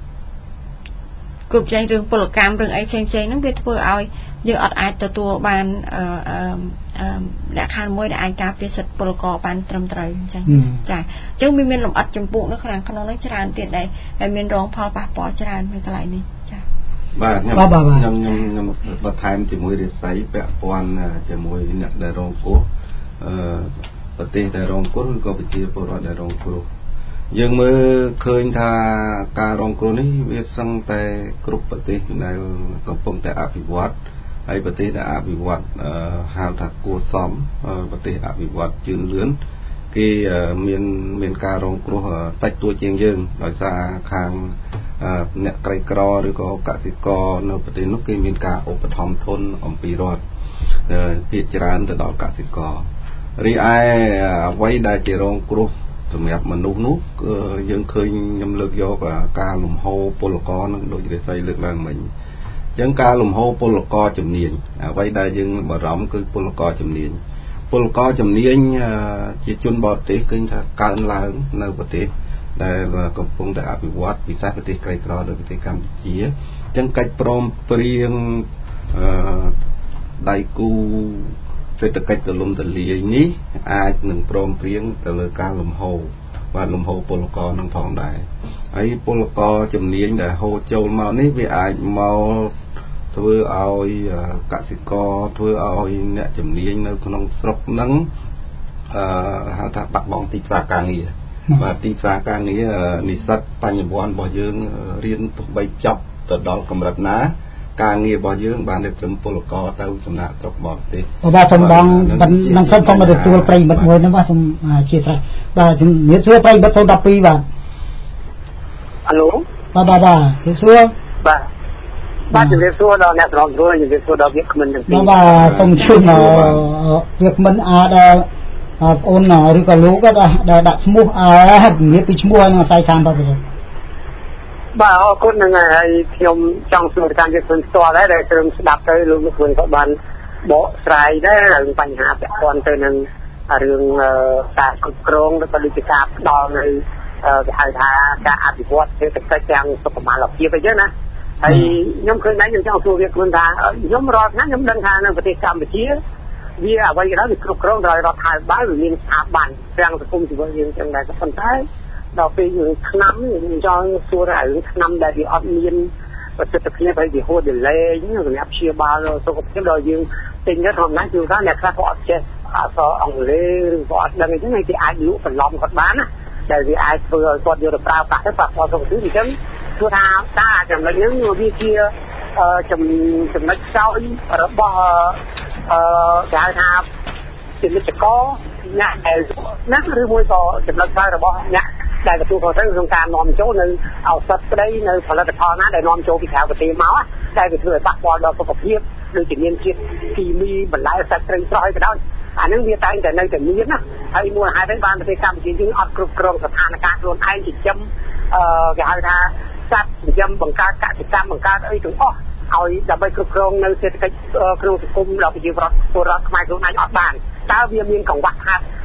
S5: គ្រប់យ៉ាងរឿងពលកម្មរឿងអីផ្សេងៗហ្នឹងវាធ្វើឲ្យយើងអត់អាចទទួលបានអឺអឺលក្ខខណ្ឌមួយដែលអាចការពារសិទ្ធិពលករបានត្រឹមត្រូវអញ្ចឹងចាអញ្ចឹងវាមានលម្អិតចម្ពោះនៅខាងក្នុងនោះច្រើនទៀតដែរដែលមានរងផលប៉ះពាល់ច្រើននៅកន្លែងនេះចា
S6: បាទខ្ញុំខ្ញុំខ្ញុំបន្ថែមជាមួយរិស័យពាក់ព័ន្ធជាមួយអ្នកដែលរងគ្រោះអឺប្រទេសដែលរងគ្រោះឬក៏ប្រជាពលរដ្ឋដែលរងគ្រោះយើងមើលឃើញថាការរងគ្រោះនេះវាសឹងតែគ្រប់ប្រទេសដែលកំពុងតែអភិវឌ្ឍហើយប្រទេសដែលអភិវឌ្ឍហៅថាគួរសមប្រទេសអភិវឌ្ឍជឿនលឿនគេមានមានការរងគ្រោះតិចតួចជាងយើងដោយសារខាងអ្នកក្រីក្រឬក៏កសិករនៅប្រទេសនោះគេមានការឧបត្ថម្ភធនអំពីរដ្ឋភាគច្រើនទៅដល់កសិកររីឯអ្វីដែលជារងគ្រោះសម្រាប់មនុស្សនោះយើងឃើញខ្ញុំលើកយកការលំហូរពលករនឹងដូចរិស័យលើកឡើងមិញអញ្ចឹងការលំហូរពលករជំនាញអ្វីដែលយើងបារម្ភគឺពលករជំនាញពលករជំនាញជាជនបរទេសគឺថាកើនឡើងនៅប្រទេសដែលកំពុងតែអភិវឌ្ឍពិសេសប្រទេសក្រីក្រដូចប្រទេសកម្ពុជាអញ្ចឹងកិច្ចព្រមព្រៀងអឺដៃគូសេដ្ឋកិច្ចទលំទលាយនេះអាចនឹងព្រមព្រៀងទៅលើការលំហូរបាទលំហូរពលករនឹងផងដែរហើយពលករជំនាញដែលហូរចូលមកនេះវាអាចមកធ្វើឲ្យកសិករធ្វើឲ្យអ្នកជំនាញនៅក្នុងស្រុកហ្នឹងអឺហៅថាបាត់បង់ទីផ្សារការងារបាទទីផ្សារការងារនិស្សិតបញ្ញវន្តរបស់យើងរៀនទោះបីចប់ទៅដល់កម្រិតណាការងាររបស់យើងបានទៅត្រឹមពលករទៅចំណាក់ស្រុកបរទេស
S4: បាទសូមបងនឹងសូមសូមទទួលប្រិយមិត្តមួយហ្នឹងបាទសូមជាស្រេចបាទជំរាបសួរប្រិយមិត្តសូមដប់ពីរបាទ
S9: អាឡូ
S4: បាទបាទបាទជំរាបសួរ
S9: បាទបាទជំរាបសួរដល់អ្នកត្រង់ធ្វើជំរាបសួរដល់វាគ្មិនទាំងពីរ
S4: បាទសូមជូនវាគ្មិនអាចដល់បងអូនឬក៏លោកដែលដាក់ឈ្មោះអឺជំរាបពីឈ្មោះនឹងអាស្រ័យតាមបាទ
S9: បាទអរគុណនឹងហើយខ្ញុំចង់សួរតាមជាខ្លួនផ្ទាល់ដែរដែលខ្ញុំស្ដាប់ទៅលោកលោកខ្លួនក៏បានបកស្រាយដែររឿងបញ្ហាពាក់ព័ន្ធទៅនឹងរឿងការគ្រប់គ្រងឬក៏ដូចជាការផ្ដល់នៅគេហៅថាការអភិវឌ្ឍសេដ្ឋកិច្ចទាំងសុខុមាលភាពអីចឹងណាហើយខ្ញុំឃើញដែរខ្ញុំចង់សួរវាខ្លួនថាខ្ញុំរាល់ថ្ងៃខ្ញុំដឹងថានៅប្រទេសកម្ពុជាវាអ្វីក៏ដោយវាគ្រប់គ្រងដោយរដ្ឋាភិបាលវាមានស្ថាប័នទាំងសង្គមស៊ីវិលយើងចឹងដែរប៉ុន្តែដល់ពេលយើងឆ្នាំយើងចង់សួរថារឿងឆ្នាំដែលវាអត់មានប្រសិទ្ធភាពហើយវាហួសដេឡេសម្រាប់ព្យាបាលសុខភាពដល់យើងទិញទៅធម្មតាគឺថាអ្នកខ្លះក៏អត់ចេះអក្សរអង់គ្លេសឬក៏អត់ដឹងអីចឹងគេអាចលក់បន្លំគាត់បានណាដែលវាអាចធ្វើឲ្យគាត់យកទៅប្រើប្រាស់ទៅប៉ះពាល់សុខភាពអញ្ចឹងគឺថាតាចំណុចហ្នឹងវាជាចំណុចខ្សោយរបស់អឺគេហៅថាជានិច្ចកអ្នកដែលណាឬមួយក៏ចំណុចខ្សោយរបស់អ្នកដែលទទួលខុសត្រូវក្នុងការនាំចូលនៅឱសថក្តីនៅផលិតផលណាដែលនាំចូលពីក្រៅប្រទេសមកតែវាធ្វើឲ្យប៉ះពាល់ដល់សុខភាពដូចជាមានជាតិគីមីបន្លែសាច់ត្រីស្រស់អីក៏ដោយអានឹងវាតែងតែនៅតែមានណាហើយមូលហេតុនេះបានប្រទេសកម្ពុជាយើងអត់គ្រប់គ្រងស្ថានភាពខ្លួនឯងចិញ្ចឹមអឺគេហៅថាសត្វចិញ្ចឹមបង្កើតកសិកម្មបង្កើតអីទាំងអស់ឲ្យដើម្បីគ្រប់គ្រងនៅសេដ្ឋកិច្ចក្នុងសង្គមរបស់ប្រជាពលរដ្ឋពលរដ្ឋខ្មែរខ្លួនឯងអត់បានតើវាមានកង្វះខាត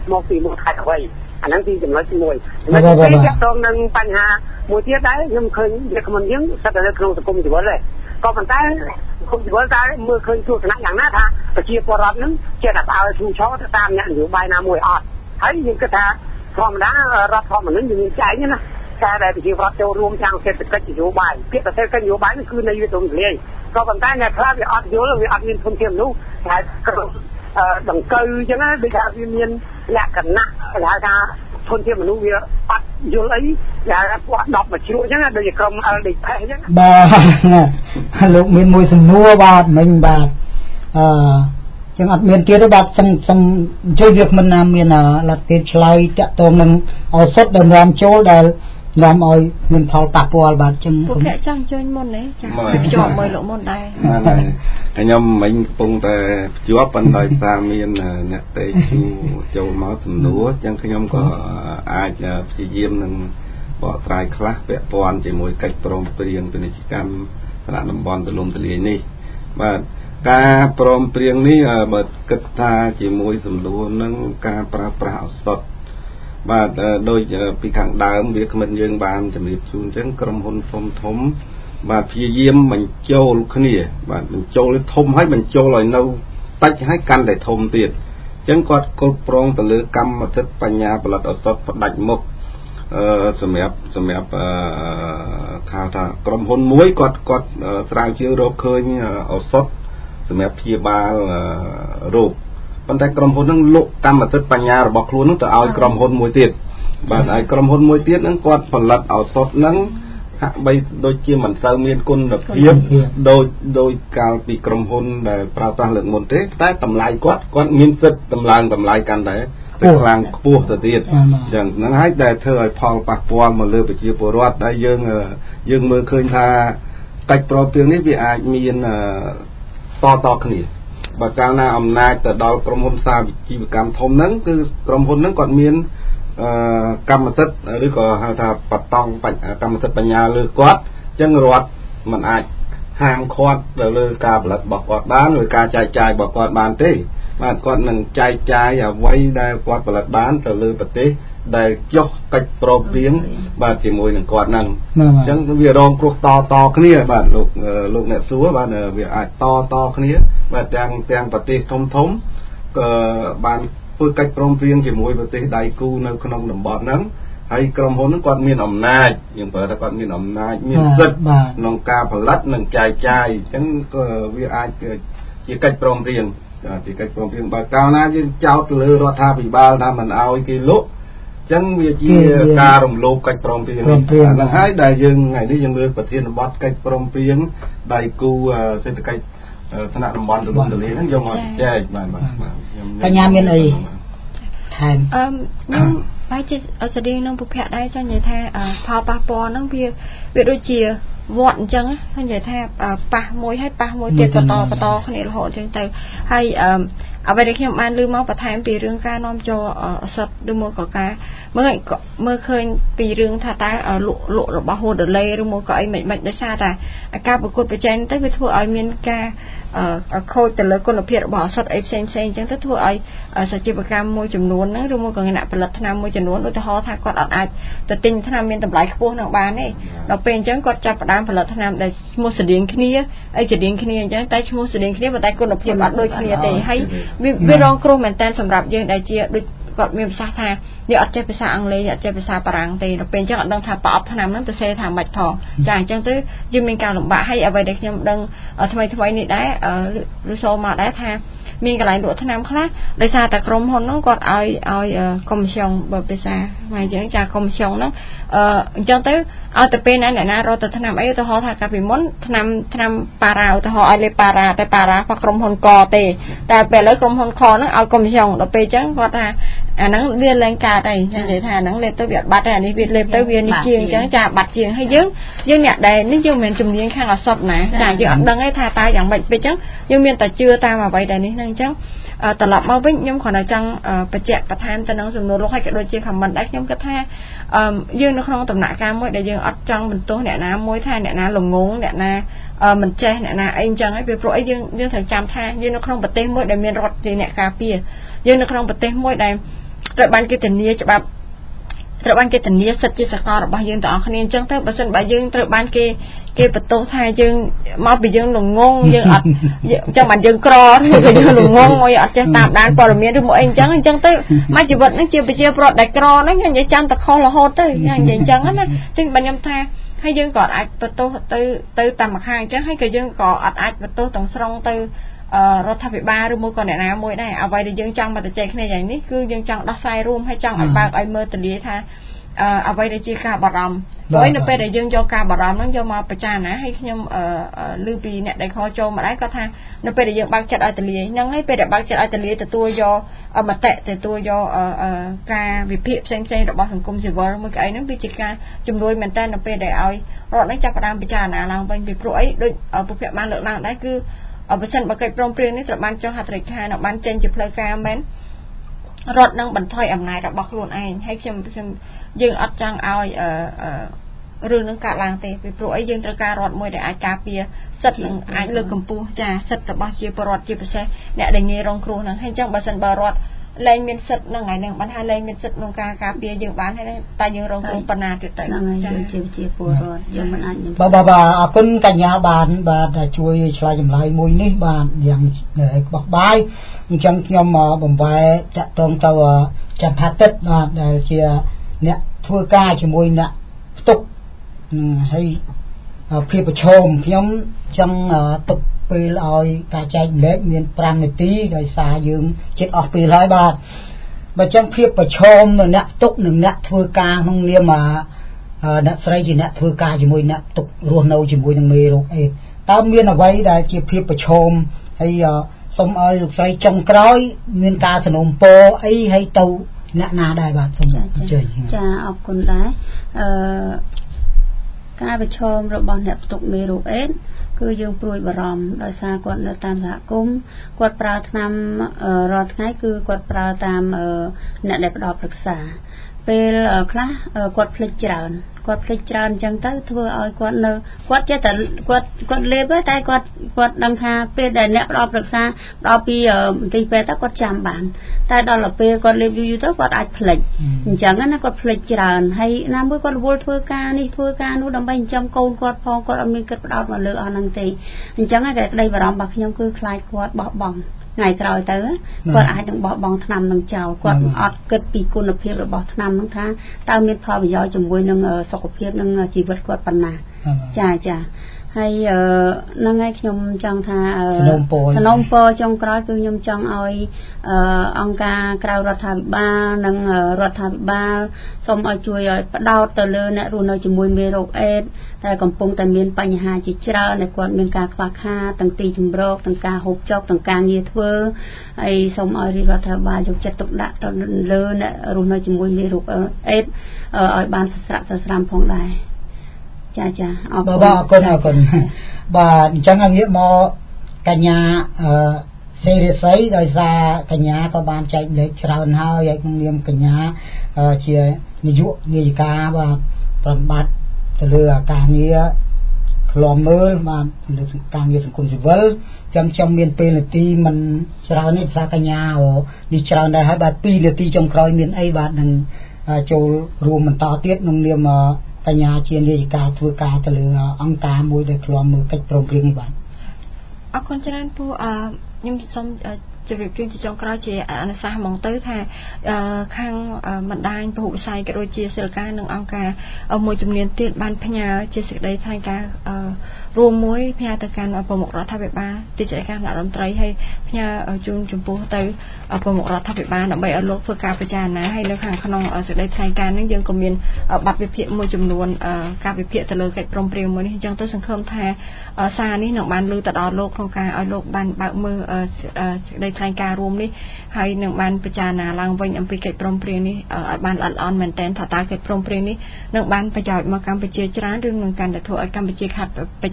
S9: មកពីមកខេត្តអ្វីអាហ្នឹងទីចំណុចទីមួយចំណុចទីពីរទាក់ទងនឹងបញ្ហាមួយទៀតដែរខ្ញុំឃើញវាគ្មិនយើងស្ថិតនៅក្នុងសង្គមជីវិតដែរក៏ប៉ុន្តែសង្គមជីវិតតែមើលឃើញទស្សនៈយ៉ាងណាថាប្រជាពលរដ្ឋហ្នឹងចេះតែបើឈូឆោទៅតាមអ្នកនយោបាយណាមួយអត់ហើយយើងគិតថាធម្មតារដ្ឋធម្មនុញ្ញយើងចែកណាតែដែលប្រជាពលរដ្ឋចូលរួមទាំងសេដ្ឋកិច្ចនយោបាយពាក្យតែសេដ្ឋកិច្ចនយោបាយនេះគឺនៅវាទុំទលាយក៏ប៉ុន្តែអ្នកខ្លះវាអត់យល់វាអត់មានធនធានមនុស្សតែក្រុមដង្កូវអញ្ចឹងណាដូចថាវាមានលក្ខណៈគេហៅថាធនធានមនុស្សវាអត់យល់អីដែលគាត់ដប់មកជ្រួអញ្ចឹងដូចជាក្រុម អេល ឌី ផេស អញ្ចឹង
S4: បាទលោកមានមួយសំណួរបាទមិញបាទអឺចឹងអត់មានទៀតទេបាទសុំសុំជួយវាគ្មិនណាមានលទ្ធភាពឆ្លើយតាក់ទងនឹងឱសថដែលនាំចូលដែលនាំឲ្យមានផលប៉ះពាល់បាទចឹង
S5: ពួកអ្នកចង់ជួយមុនទេចាភ្ជាប់មួយលោកមុនដែរ
S6: ខ្ញុំមិញកំពុងតែភ្ជាប់ប៉ុន្តែតាមមានអ្នកតេជូចូលមកសំណួរចឹងខ្ញុំក៏អាចព្យាយាមនឹងបកស្រាយខ្លះពាក់ព័ន្ធជាមួយកិច្ចព្រមព្រៀងពាណិជ្ជកម្មថ្នាក់តំបន់ទូលំទូលាយនេះបាទការព្រមព្រៀងនេះបើគិតថាជាមួយសំណួរនឹងការប្រើប្រាស់ឱសថបាទដោយពីខាងដើមវាគ្មិនយើងបានជំរាបជូនអញ្ចឹងក្រុមហ៊ុនធំធំបាទព្យាយាមបញ្ចូលគ្នាបាទបញ្ចូលធំឲ្យបញ្ចូលឲ្យនៅតិចឲ្យកាន់តែធំទៀតអញ្ចឹងគាត់គ្រប់គ្រងទៅលើកម្មសិទ្ធិបញ្ញាផលិតឱសថផ្ដាច់មុខអឺសម្រាប់សម្រាប់អឺថាថាក្រុមហ៊ុនមួយគាត់គាត់ស្រាវជ្រាវរកឃើញឱសថសម្រាប់ព្យាបាលរោគប៉ុន្តែក្រុមហ៊ុនហ្នឹងលក់កម្មសិទ្ធិបញ្ញារបស់ខ្លួនហ្នឹងទៅឲ្យក្រុមហ៊ុនមួយទៀតបាទហើយក្រុមហ៊ុនមួយទៀតហ្នឹងគាត់ផលិតឱសថហ្នឹងហាក់បីដូចជាមិនសូវមានគុណភាពដូចដោយកាលពីក្រុមហ៊ុនដែលប្រើប្រាស់លើកមុនទេតែតម្លៃគាត់គាត់មានសិទ្ធិតម្លើងតម្លៃកាន់តែទៅខ្លាំងខ្ពស់ទៅទៀតអញ្ចឹងហ្នឹងហើយដែលធ្វើឲ្យផលប៉ះពាល់មកលើប្រជាពលរដ្ឋដែលយើងយើងមើលឃើញថាកិច្ចព្រមព្រៀងនេះវាអាចមានតតគ្នាបើកាលណាអំណាចទៅដល់ក្រុមហ៊ុនសាជីវកម្មធំហ្នឹងគឺក្រុមហ៊ុនហ្នឹងគាត់មានកម្មសិទ្ធិឬក៏ហៅថាបតង់កម្មសិទ្ធិបញ្ញាលើគាត់អញ្ចឹងរដ្ឋមិនអាចហាមឃាត់ទៅលើការផលិតរបស់គាត់បានឬការចែកចាយរបស់គាត់បានទេបាទគាត់នឹងចែកចាយអ្វីដែលគាត់ផលិតបានទៅលើប្រទេសដែលចុះកិច្ចព្រមព្រៀងបាទជាមួយនឹងគាត់ហ្នឹងអញ្ចឹងវារងគ្រោះតតគ្នាបាទលោកលោកអ្នកសួរបាទវាអាចតតគ្នាបាទទាំងទាំងប្រទេសធំធំក៏បានធ្វើកិច្ចព្រមព្រៀងជាមួយប្រទេសដៃគូនៅក្នុងតំបន់ហ្នឹងហើយក្រុមហ៊ុនហ្នឹងគាត់មានអំណាចយើងប្រើថាគាត់មានអំណាចមានសិទ្ធិក្នុងការផលិតនិងចែកចាយអញ្ចឹងក៏វាអាចជាកិច្ចព្រមព្រៀងជាកិច្ចព្រមព្រៀងបើកាលណាយើងចោទទៅលើរដ្ឋាភិបាលថាមិនអោយគេលក់អញ្ចឹងវាជាការរំលោភកិច្ចព្រមព្រៀងហ្នឹងហើយដែលយើងថ្ងៃនេះយើងលើកប្រធានបទកិច្ចព្រមព្រៀងដៃគូសេដ្ឋកិច្ចថ្នាក់តំបន់ទូលំទូលាយហ្នឹងយកមកចែកបាទបាទ
S4: កញ្ញាមានអីថែម
S5: អឺខ្ញុំបែរជាស្តីនឹងពុភៈដែរចង់និយាយថាផលប៉ះពាល់ហ្នឹងវាវាដូចជាវត្តអញ្ចឹងខ្ញុំនិយាយថាប៉ះមួយហើយប៉ះមួយទៀតបន្តបន្តគ្នារហូតអញ្ចឹងទៅហើយអឺអ្វីដែលខ្ញុំបានលើមកបន្ថែមពីរឿងការនាំចូលឱសថឬមកក៏ការមើលមើលឃើញពីរឿងថាតើលក់លក់របស់ហូដេលេឬមកក៏អីមិនមិនដោយសារតែការប្រកួតប្រជែងទៅវាធ្វើឲ្យមានការខូចទៅលើគុណភាពរបស់ឱសថអីផ្សេងផ្សេងអញ្ចឹងទៅធ្វើឲ្យសជីវកម្មមួយចំនួនហ្នឹងឬមកក៏អ្នកផលិតថ្នាំមួយចំនួនឧទាហរណ៍ថាគាត់អត់អាចទៅទិញថ្នាំមានតម្លៃខ្ពស់នឹងបានទេដល់ពេលអញ្ចឹងគាត់ចាប់ផ្ដើមផលិតថ្នាំដែលឈ្មោះស្តៀងគ្នាអីស្តៀងគ្នាអញ្ចឹងតែឈ្មោះស្តៀងគ្នាប៉ុន្តែគុណភាពអត់ដូចគ្នាទេហើយវារងគ្រោះមែនតើសម្រាប់យើងដែលជាដូចគាត់មានប្រសាសន៍ថាយើងអត់ចេះភាសាអង់គ្លេសអត់ចេះភាសាបារាំងទេដល់ពេលអញ្ចឹងអត់ដឹងថាប្រអប់ថ្នាំហ្នឹងទៅសេថាម៉េចផងចាអញ្ចឹងទៅយើងមានការលំបាកហើយអ្វីដែលខ្ញុំដឹងថ្មីថ្មីនេះដែរឬសូមមកដែរថាមានកន្លែងលក់ថ្នាំខ្លះដោយសារតែក្រុមហ៊ុនហ្នឹងគាត់ឲ្យឲ្យកុំស្យងបើភាសាមកអញ្ចឹងចាកុំស្យងហ្នឹងអឺអញ្ចឹងទៅឲ្យទៅពេលណាអ្នកណារត់ទៅថ្នាំអីឧទាហរណ៍ថាកាលពីមុនថ្នាំថ្នាំប៉ារ៉ាឧទាហរណ៍ឲ្យលេប៉ារ៉ាតែប៉ារ៉ារបស់ក្រុមហ៊ុនកទេតែពេលឥឡូវក្រុមហ៊ុនខហ្នឹងឲ្យកុំស្យងដល់ពេលអញ្ចឹងគាត់ថាអាហ្នឹងវាលែងកើតហើយនិយាយថាអាហ្នឹងលេបទៅវាអត់បាត់ទេអានេះវាលេបទៅវានេះជាងអញ្ចឹងចាបាត់ជាងហើយយើងយើងអ្នកដែលនេះយើងមិនជំនាញខាងឱសថណាចាយើងអត់ដឹងទេថាតើយ៉ាងម៉េចពេលអញ្ចឹងយើងមានតែជឿតាមអ្វីដែលនេះហ្នឹងអញ្ចឹងត្រឡប់មកវិញខ្ញុំគ្រាន់តែចង់បញ្ជាក់បន្ថែមទៅនឹងសំណួរលោកហើយក៏ដូចជា comment ដែរខ្ញុំគិតថាយើងនៅក្នុងដំណាក់កាលមួយដែលយើងអត់ចង់បន្ទោសអ្នកណាមួយថាអ្នកណាល្ងងអ្នកណាមិនចេះអ្នកណាអីអញ្ចឹងហើយពីព្រោះអីយើងយើងត្រូវចាំថាយើងនៅក្នុងប្រទេសមួយដែលមានរដ្ឋជាអ្នកការពារយើងនៅក្នុងប្រទេសមួយដែលត្រូវបានគេធានាច្បាប់ត្រូវបានគេធានាសិទ្ធិជាសកលរបស់យើងទាំងអស់គ្នាអញ្ចឹងទៅបើសិនបើយើងត្រូវបានគេគេបន្ទោសថាយើងមកពីយើងល្ងងយើងអត់អញ្ចឹងបានយើងក្រឬក៏យើងល្ងងមកអត់ចេះតាមដានព័ត៌មានឬមកអីអញ្ចឹងអញ្ចឹងទៅមកជីវិតហ្នឹងជាប្រជាពលរដ្ឋដែលក្រហ្នឹងនិយាយចាំតែខុសរហូតទៅនិយាយអញ្ចឹងណាអញ្ចឹងបើខ្ញុំថាហើយយើងក៏អាចបន្ទោសទៅទៅតាមមួយខាងអញ្ចឹងហើយក៏យើងក៏អត់អាចបន្ទោសទាំងស្រុងទៅរដ្ឋាភិបាលឬមួយក៏អ្នកណាមួយដែរអ្វីដែលយើងចង់មកទៅចែកគ្នាយ៉ាងនេះគឺយើងចង់ដោះស្រាយរួមហើយចង់ឲ្យបើកឲ្យមើលទលាថាអ្វីដែលជាការបារម្ភដោយនៅពេលដែលយើងយកការបារម្ភហ្នឹងយកមកពិចារណាហើយខ្ញុំឮពីអ្នកដែលខលចូលមកដែរគាត់ថានៅពេលដែលយើងបើកចិត្តឲ្យទលាហ្នឹងហើយពេលដែលបើកចិត្តឲ្យទលាទទួលយកមតិទទួលយកការវិភាគផ្សេងផ្សេងរបស់សង្គមស៊ីវិលមួយក្អីហ្នឹងវាជាការជំនួយមែនតើនៅពេលដែលឲ្យរដ្ឋនេះចាប់ផ្ដើមពិចារណាឡើងវិញពីព្រោះអីដូចពុកភ័ក្របានលើកឡើងដែរគឺបើសិនបើកិច្ចព្រមព្រៀងនេះត្រូវបានចុះហត្ថលេខានិងបានចេញជាផ្លូវការមែនរដ្ឋនឹងបន្ថយអំណាចរបស់ខ្លួនឯងហើយខ្ញុំខ្ញុំយើងអត់ចង់ឲ្យអឺរឿងនឹងកើតឡើងទេពីព្រោះអីយើងត្រូវការរដ្ឋមួយដែលអាចការពារសិទ្ធិនិងអាចលើកកម្ពស់ចាសិទ្ធិរបស់ជាពលរដ្ឋជាពិសេសអ្នកដែលងាយរងគ្រោះហ្នឹងហើយអញ្ចឹងបើសិនបើរដ្ឋលែងមានសិទ្ធិហ្នឹងហើយនឹងបានថាលែងមានសិទ្ធិក្នុងការការពារយើងបានហើយតែយើងរងគ្រោះប៉ុណ្ណាទៀតទៅ
S7: ចាជាជាពលរដ្ឋយើងមិនអាចនឹង
S4: បាទបាទអរគុណកញ្ញាបានបាទជួយឆ្លើយចម្លើយមួយនេះបាទយ៉ាងបោះបាយអញ្ចឹងខ្ញុំបំបែតាក់ទងទៅចន្ទតិតបាទដែលជាអ្នកធ្វើការជាមួយអ្នកផ្ទុកហើយភាពប្រឈមខ្ញុំចង់ទុកពេលឲ្យការចែកម្លែកមាន5នាទីដោយសារយើងជិតអស់ពេលហើយបាទបើចឹងភាពប្រឈមនៅអ្នកទុកនិងអ្នកធ្វើការក្នុងនាមអ្នកស្រីជាអ្នកធ្វើការជាមួយអ្នកទុករស់នៅជាមួយនឹងមេរោគអេដតើមានអ្វីដែលជាភាពប្រឈមហើយសូមឲ្យលោកស្រីចុងក្រោយមានការសនំពរអីហើយទៅអ្នកណាដែរបាទសូមអញ្ជើញ
S7: ចាអរគុណដែរអឺការប្រឈមរបស់អ្នកផ្ទុកមេរោគអេដគឺយើងព្រួយបារម្ភដោយសារគាត់នៅតាមសហគមន៍គាត់ប្រើថ្នាំរាល់ថ្ងៃគឺគាត់ប្រើតាមអ្នកដែលផ្ដល់ប្រឹក្សាពេលខ្លះគាត់ភ្លេចច្រើនគាត់ភ្លេចច្រើនអញ្ចឹងទៅធ្វើឲ្យគាត់នៅគាត់ចេះតែគាត់គាត់លេបតែគាត់គាត់ដឹងថាពេលដែលអ្នកផ្ដល់ប្រឹក្សាផ្ដល់ពីមន្ទីរពេទ្យទៅគាត់ចាំបានតែដល់ពេលគាត់លេបយូរយូរទៅគាត់អាចភ្លេចអញ្ចឹងណាគាត់ភ្លេចច្រើនហើយណាមួយគាត់រវល់ធ្វើការនេះធ្វើការនោះដើម្បីចិញ្ចឹមកូនគាត់ផងគាត់អត់មានគិតផ្ដោតមកលើអស់ហ្នឹងទេអញ្ចឹងតែក្តីបារម្ភរបស់ខ្ញុំគឺខ្លាចគាត់បោះបង់ថ្ងៃក្រោយទៅគាត់អាចនឹងបោះបង់ថ្នាំនឹងចោលគាត់អត់គិតពីគុណភាពរបស់ថ្នាំនឹងថាតើមានផលប្រយោជន៍ជាមួយនឹងសុខភាពនិងជីវិតគាត់ប៉ុណ្ណាចាចាហើយហ្នឹងហើយខ្ញុំចង់ថាសំណូមពរចុងក្រោយគឺខ្ញុំចង់ឲ្យអង្គការក្រៅរដ្ឋាភិបាលនិងរដ្ឋាភិបាលសូមឲ្យជួយឲ្យផ្ដោតទៅលើអ្នករស់នៅជាមួយមេរោគអេដតែកំពុងតែមានបញ្ហាជាច្រើនដែលគាត់មានការខ្វះខាតទាំងទីជម្រកទាំងការហូបចុកទាំងការងារធ្វើហើយសូមឲ្យរដ្ឋាភិបាលយកចិត្តទុកដាក់ទៅលើអ្នករស់នៅជាមួយមេរោគអេដឲ្យបានសស្រាក់សស្រាំផងដែរចាចាអរគុណ
S4: បាទអរគុណអរគុណបាទអញ្ចឹងងាកមកកញ្ញាអឺសេរីស័យដោយសារកញ្ញាក៏បានចែកលេខច្រើនហើយហើយក្នុងនាមកញ្ញាជានាយកនាយិកាបាទប្រតិបត្តិទៅលើការងារឃ្លាំមើលបាទលើការងារសង្គមស៊ីវិលខ្ញុំចង់មានពេលនាទីមិនច្រើនទេភាសាកញ្ញានេះច្រើនដែរហើយបាទ2នាទីចុងក្រោយមានអីបាទនឹងចូលរួមបន្តទៀតក្នុងនាមកញ្ញាជានាយិកាធ្វើការទៅលើអង្គការមួយដែលឃ្លាំមើលកិច្ចព្រមព្រៀងនេះបាទ
S5: អរគុណច្រើនពូអឺខ្ញុំសូមជម្រាបជូនជាចុងក្រោយជាអនុសាសន៍ហ្មងទៅថាខាងបណ្ដាញពហុវិស័យក៏ដូចជាសិលការនិងអង្គការមួយចំនួនទៀតបានផ្ញើជាសេចក្តីថ្លែងការណ៍រួមមួយផ្ញើទៅកាន់ប្រមុខរដ្ឋាភិបាលទីចែកការរដ្ឋមន្ត្រីហើយផ្ញើជូនចំពោះទៅប្រមុខរដ្ឋាភិបាលដើម្បីឲ្យលោកធ្វើការពិចារណាហើយនៅខាងក្នុងសេចក្តីថ្លែងការណ៍នេះយើងក៏មានបទវិភាគមួយចំនួនការវិភាគទៅលើកិច្ចព្រមព្រៀងមួយនេះអញ្ចឹងទៅសង្ឃឹមថាសារនេះនឹងបានលើកទៅដល់លោកក្នុងការឲ្យលោកបានបើកមើលសេចក្តីថ្លែងការណ៍រួមនេះហើយនឹងបានពិចារណាឡើងវិញអំពីកិច្ចព្រមព្រៀងនេះឲ្យបានល្អិតល្អន់មែនទែនថាតើកិច្ចព្រមព្រៀងនេះនឹងបានប្រយោជន៍មកកម្ពុជាច្រើនឬនឹងកាន់តែធ្វើឲ្យកម្ពុជាខាត់ប្រយោជន៍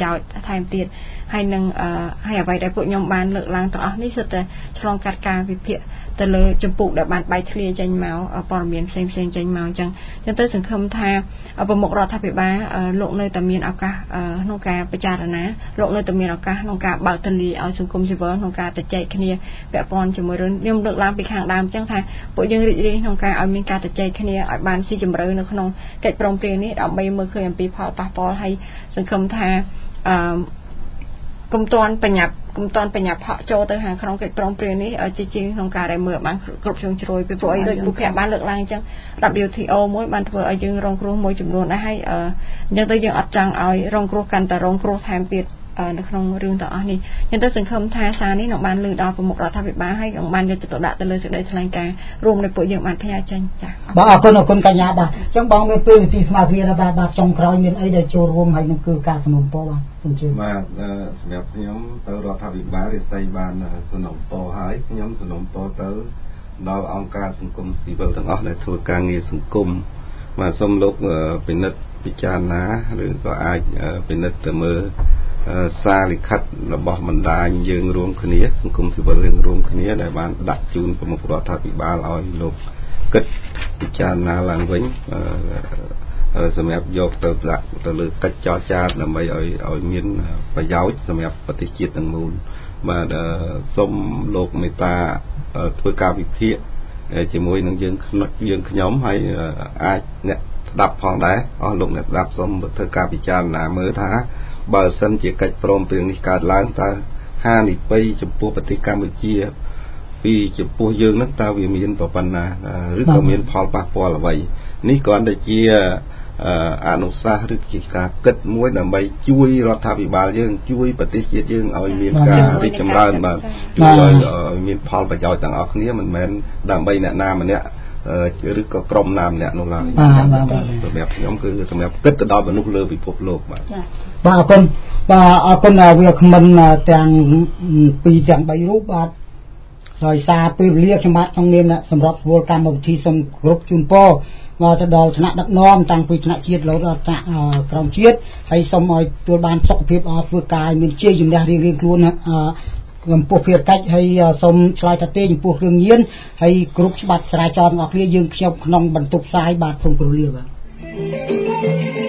S5: យោជន៍ថែមទៀតហើយនឹងហើយអ្វីដែលពួកខ្ញុំបានលើកឡើងទាំងអស់នេះសិតតែឆ្លងកាត់ការវិភាគទៅលើចម្ពោះដែលបានបែកធ្លាយចេញមកព័ត៌មានផ្សេងផ្សេងចេញមកអញ្ចឹងអញ្ចឹងទៅសង្ឃឹមថាប្រមុខរដ្ឋាភិបាលលោកនៅតែមានឱកាសក្នុងការពិចារណាលោកនៅតែមានឱកាសក្នុងការបើកទន្លេឲ្យសង្គមស៊ីវិលក្នុងការទៅចែកគ្នាពាក់ព័ន្ធជាមួយរឿងខ្ញុំលើកឡើងពីខាងដើមអញ្ចឹងថាពួកយើងរីករាយក្នុងការឲ្យមានការទៅចែកគ្នាឲ្យបានស៊ីជម្រៅនៅក្នុងកិច្ចព្រមព្រៀងនេះដើម្បីមើលឃើញអំពីផលប៉ះពាល់ហើយសង្ឃឹមថាអឺគុំតាន់បញ្ញាប់គុំតាន់បញ្ញាប់ហក់ចូលទៅខាងក្នុងកិច្ចព្រមព្រៀងនេះជាជាងក្នុងការដែលមើលបានគ្រប់ជ្រុងជ្រោយពីព្រោះអីដូចបុព្វបានលើកឡើងអញ្ចឹង W T O មួយបានធ្វើឲ្យយើងរងគ្រោះមួយចំនួនដែរហើយអញ្ចឹងទៅយើងអត់ចង់ឲ្យរងគ្រោះកាន់តែរងគ្រោះថែមទៀតនៅក្នុងរឿងទាំងអស់នេះអញ្ចឹងទៅសង្ឃឹមថាសារនេះនឹងបានលើកដល់ប្រមុខរដ្ឋាភិបាលហើយនឹងបានយកទៅដាក់ទៅលើសេចក្តីថ្លែងការណ៍រួមនៃពួកយើងបានផ្ញើចេញចា៎បាទអរគុណអរគុណកញ្ញាបាទអញ្ចឹងបងមានពេលវិធីស្មារតីណាបាទបាទចុងក្រោយមានអីដែលចូលរួមហើយនឹងគឺការសំណូមពរបាទសូមជឿ
S6: បាទសម្រាប់ខ្ញុំទៅរដ្ឋាភិបាលរិស័យបានសំណូមពរហើយខ្ញុំសំណូមពរទៅដល់អង្គការសង្គមស៊ីវិលទាំងអស់ដែលធ្វើការងារសង្គមបាទសូមលោកពិនិត្យពិចារណាឬក៏អាចពិនិត្យទៅមើលសារលិខិតរបស់បណ្ដាញយើងរួមគ្នាសង្គមស៊ីវិលយើងរួមគ្នាដែលបានដាក់ជូនប្រមុខរដ្ឋាភិបាលឲ្យលោកគិតពិចារណាឡើងវិញសម្រាប់យកទៅដាក់ទៅលើកិច្ចចរចាដើម្បីឲ្យឲ្យមានប្រយោជន៍សម្រាប់ប្រទេសជាតិទាំងមូលបាទសូមលោកមេត្តាធ្វើការវិភាគជាមួយនឹងយើងយើងខ្ញុំហើយអាចអ្នកស្ដាប់ផងដែរអស់លោកអ្នកស្ដាប់សូមធ្វើការពិចារណាមើលថាបើសិនជាកិច្ចព្រមព្រៀងនេះកើតឡើងតើហានិភ័យចំពោះប្រទេសកម្ពុជាពីចំពោះយើងនឹងតើវាមានប្រព័ន្ធណាឬក៏មានផលប៉ះពាល់អ្វីនេះគ្រាន់តែជាអនុសាសន៍ឬជាការគិតមួយដើម្បីជួយរដ្ឋាភិបាលយើងជួយប្រទេសជាតិយើងឲ្យមានការរីកចម្រើនបាទជួយឲ្យមានផលប្រយោជន៍ទាំងអស់គ្នាមិនមែនដើម្បីអ្នកណាម្នាក់ឬក៏ក្រុមណាម្នាក់នោះឡើយសម្រាប់ខ្ញុំគឺសម្រាប់គិតទៅដល់មនុស្សលើពិភពលោកបាទ
S4: បាទអរគុណបាទអរគុណវាគ្មិនទាំងពីរទាំងបីរូបបាទដោយសារពេលវេលាខ្ញុំបាទក្នុងនាមសម្រាប់ពលកម្មវិធីសូមគ្រប់ជូនពរមកទៅដល់ថ្នាក់ដឹកនាំតាំងពីថ្នាក់ជាតិរហូតដល់ថ្នាក់ក្រោមជាតិហើយសូមឲ្យទទួលបានសុខភាពអស់ធ្វើការមានជ័យជំនះរៀងៗខ្លួនចំពោះភារកិច្ចហើយសូមឆ្លើយតបចំពោះរឿងញៀនហើយគ្រប់ច្បាប់ចរាចរណ៍ទាំងអស់គ្នាយើងខ្ញុំក្នុងបន្ទប់ផ្សាយបាទសូមគោរពលាបាទ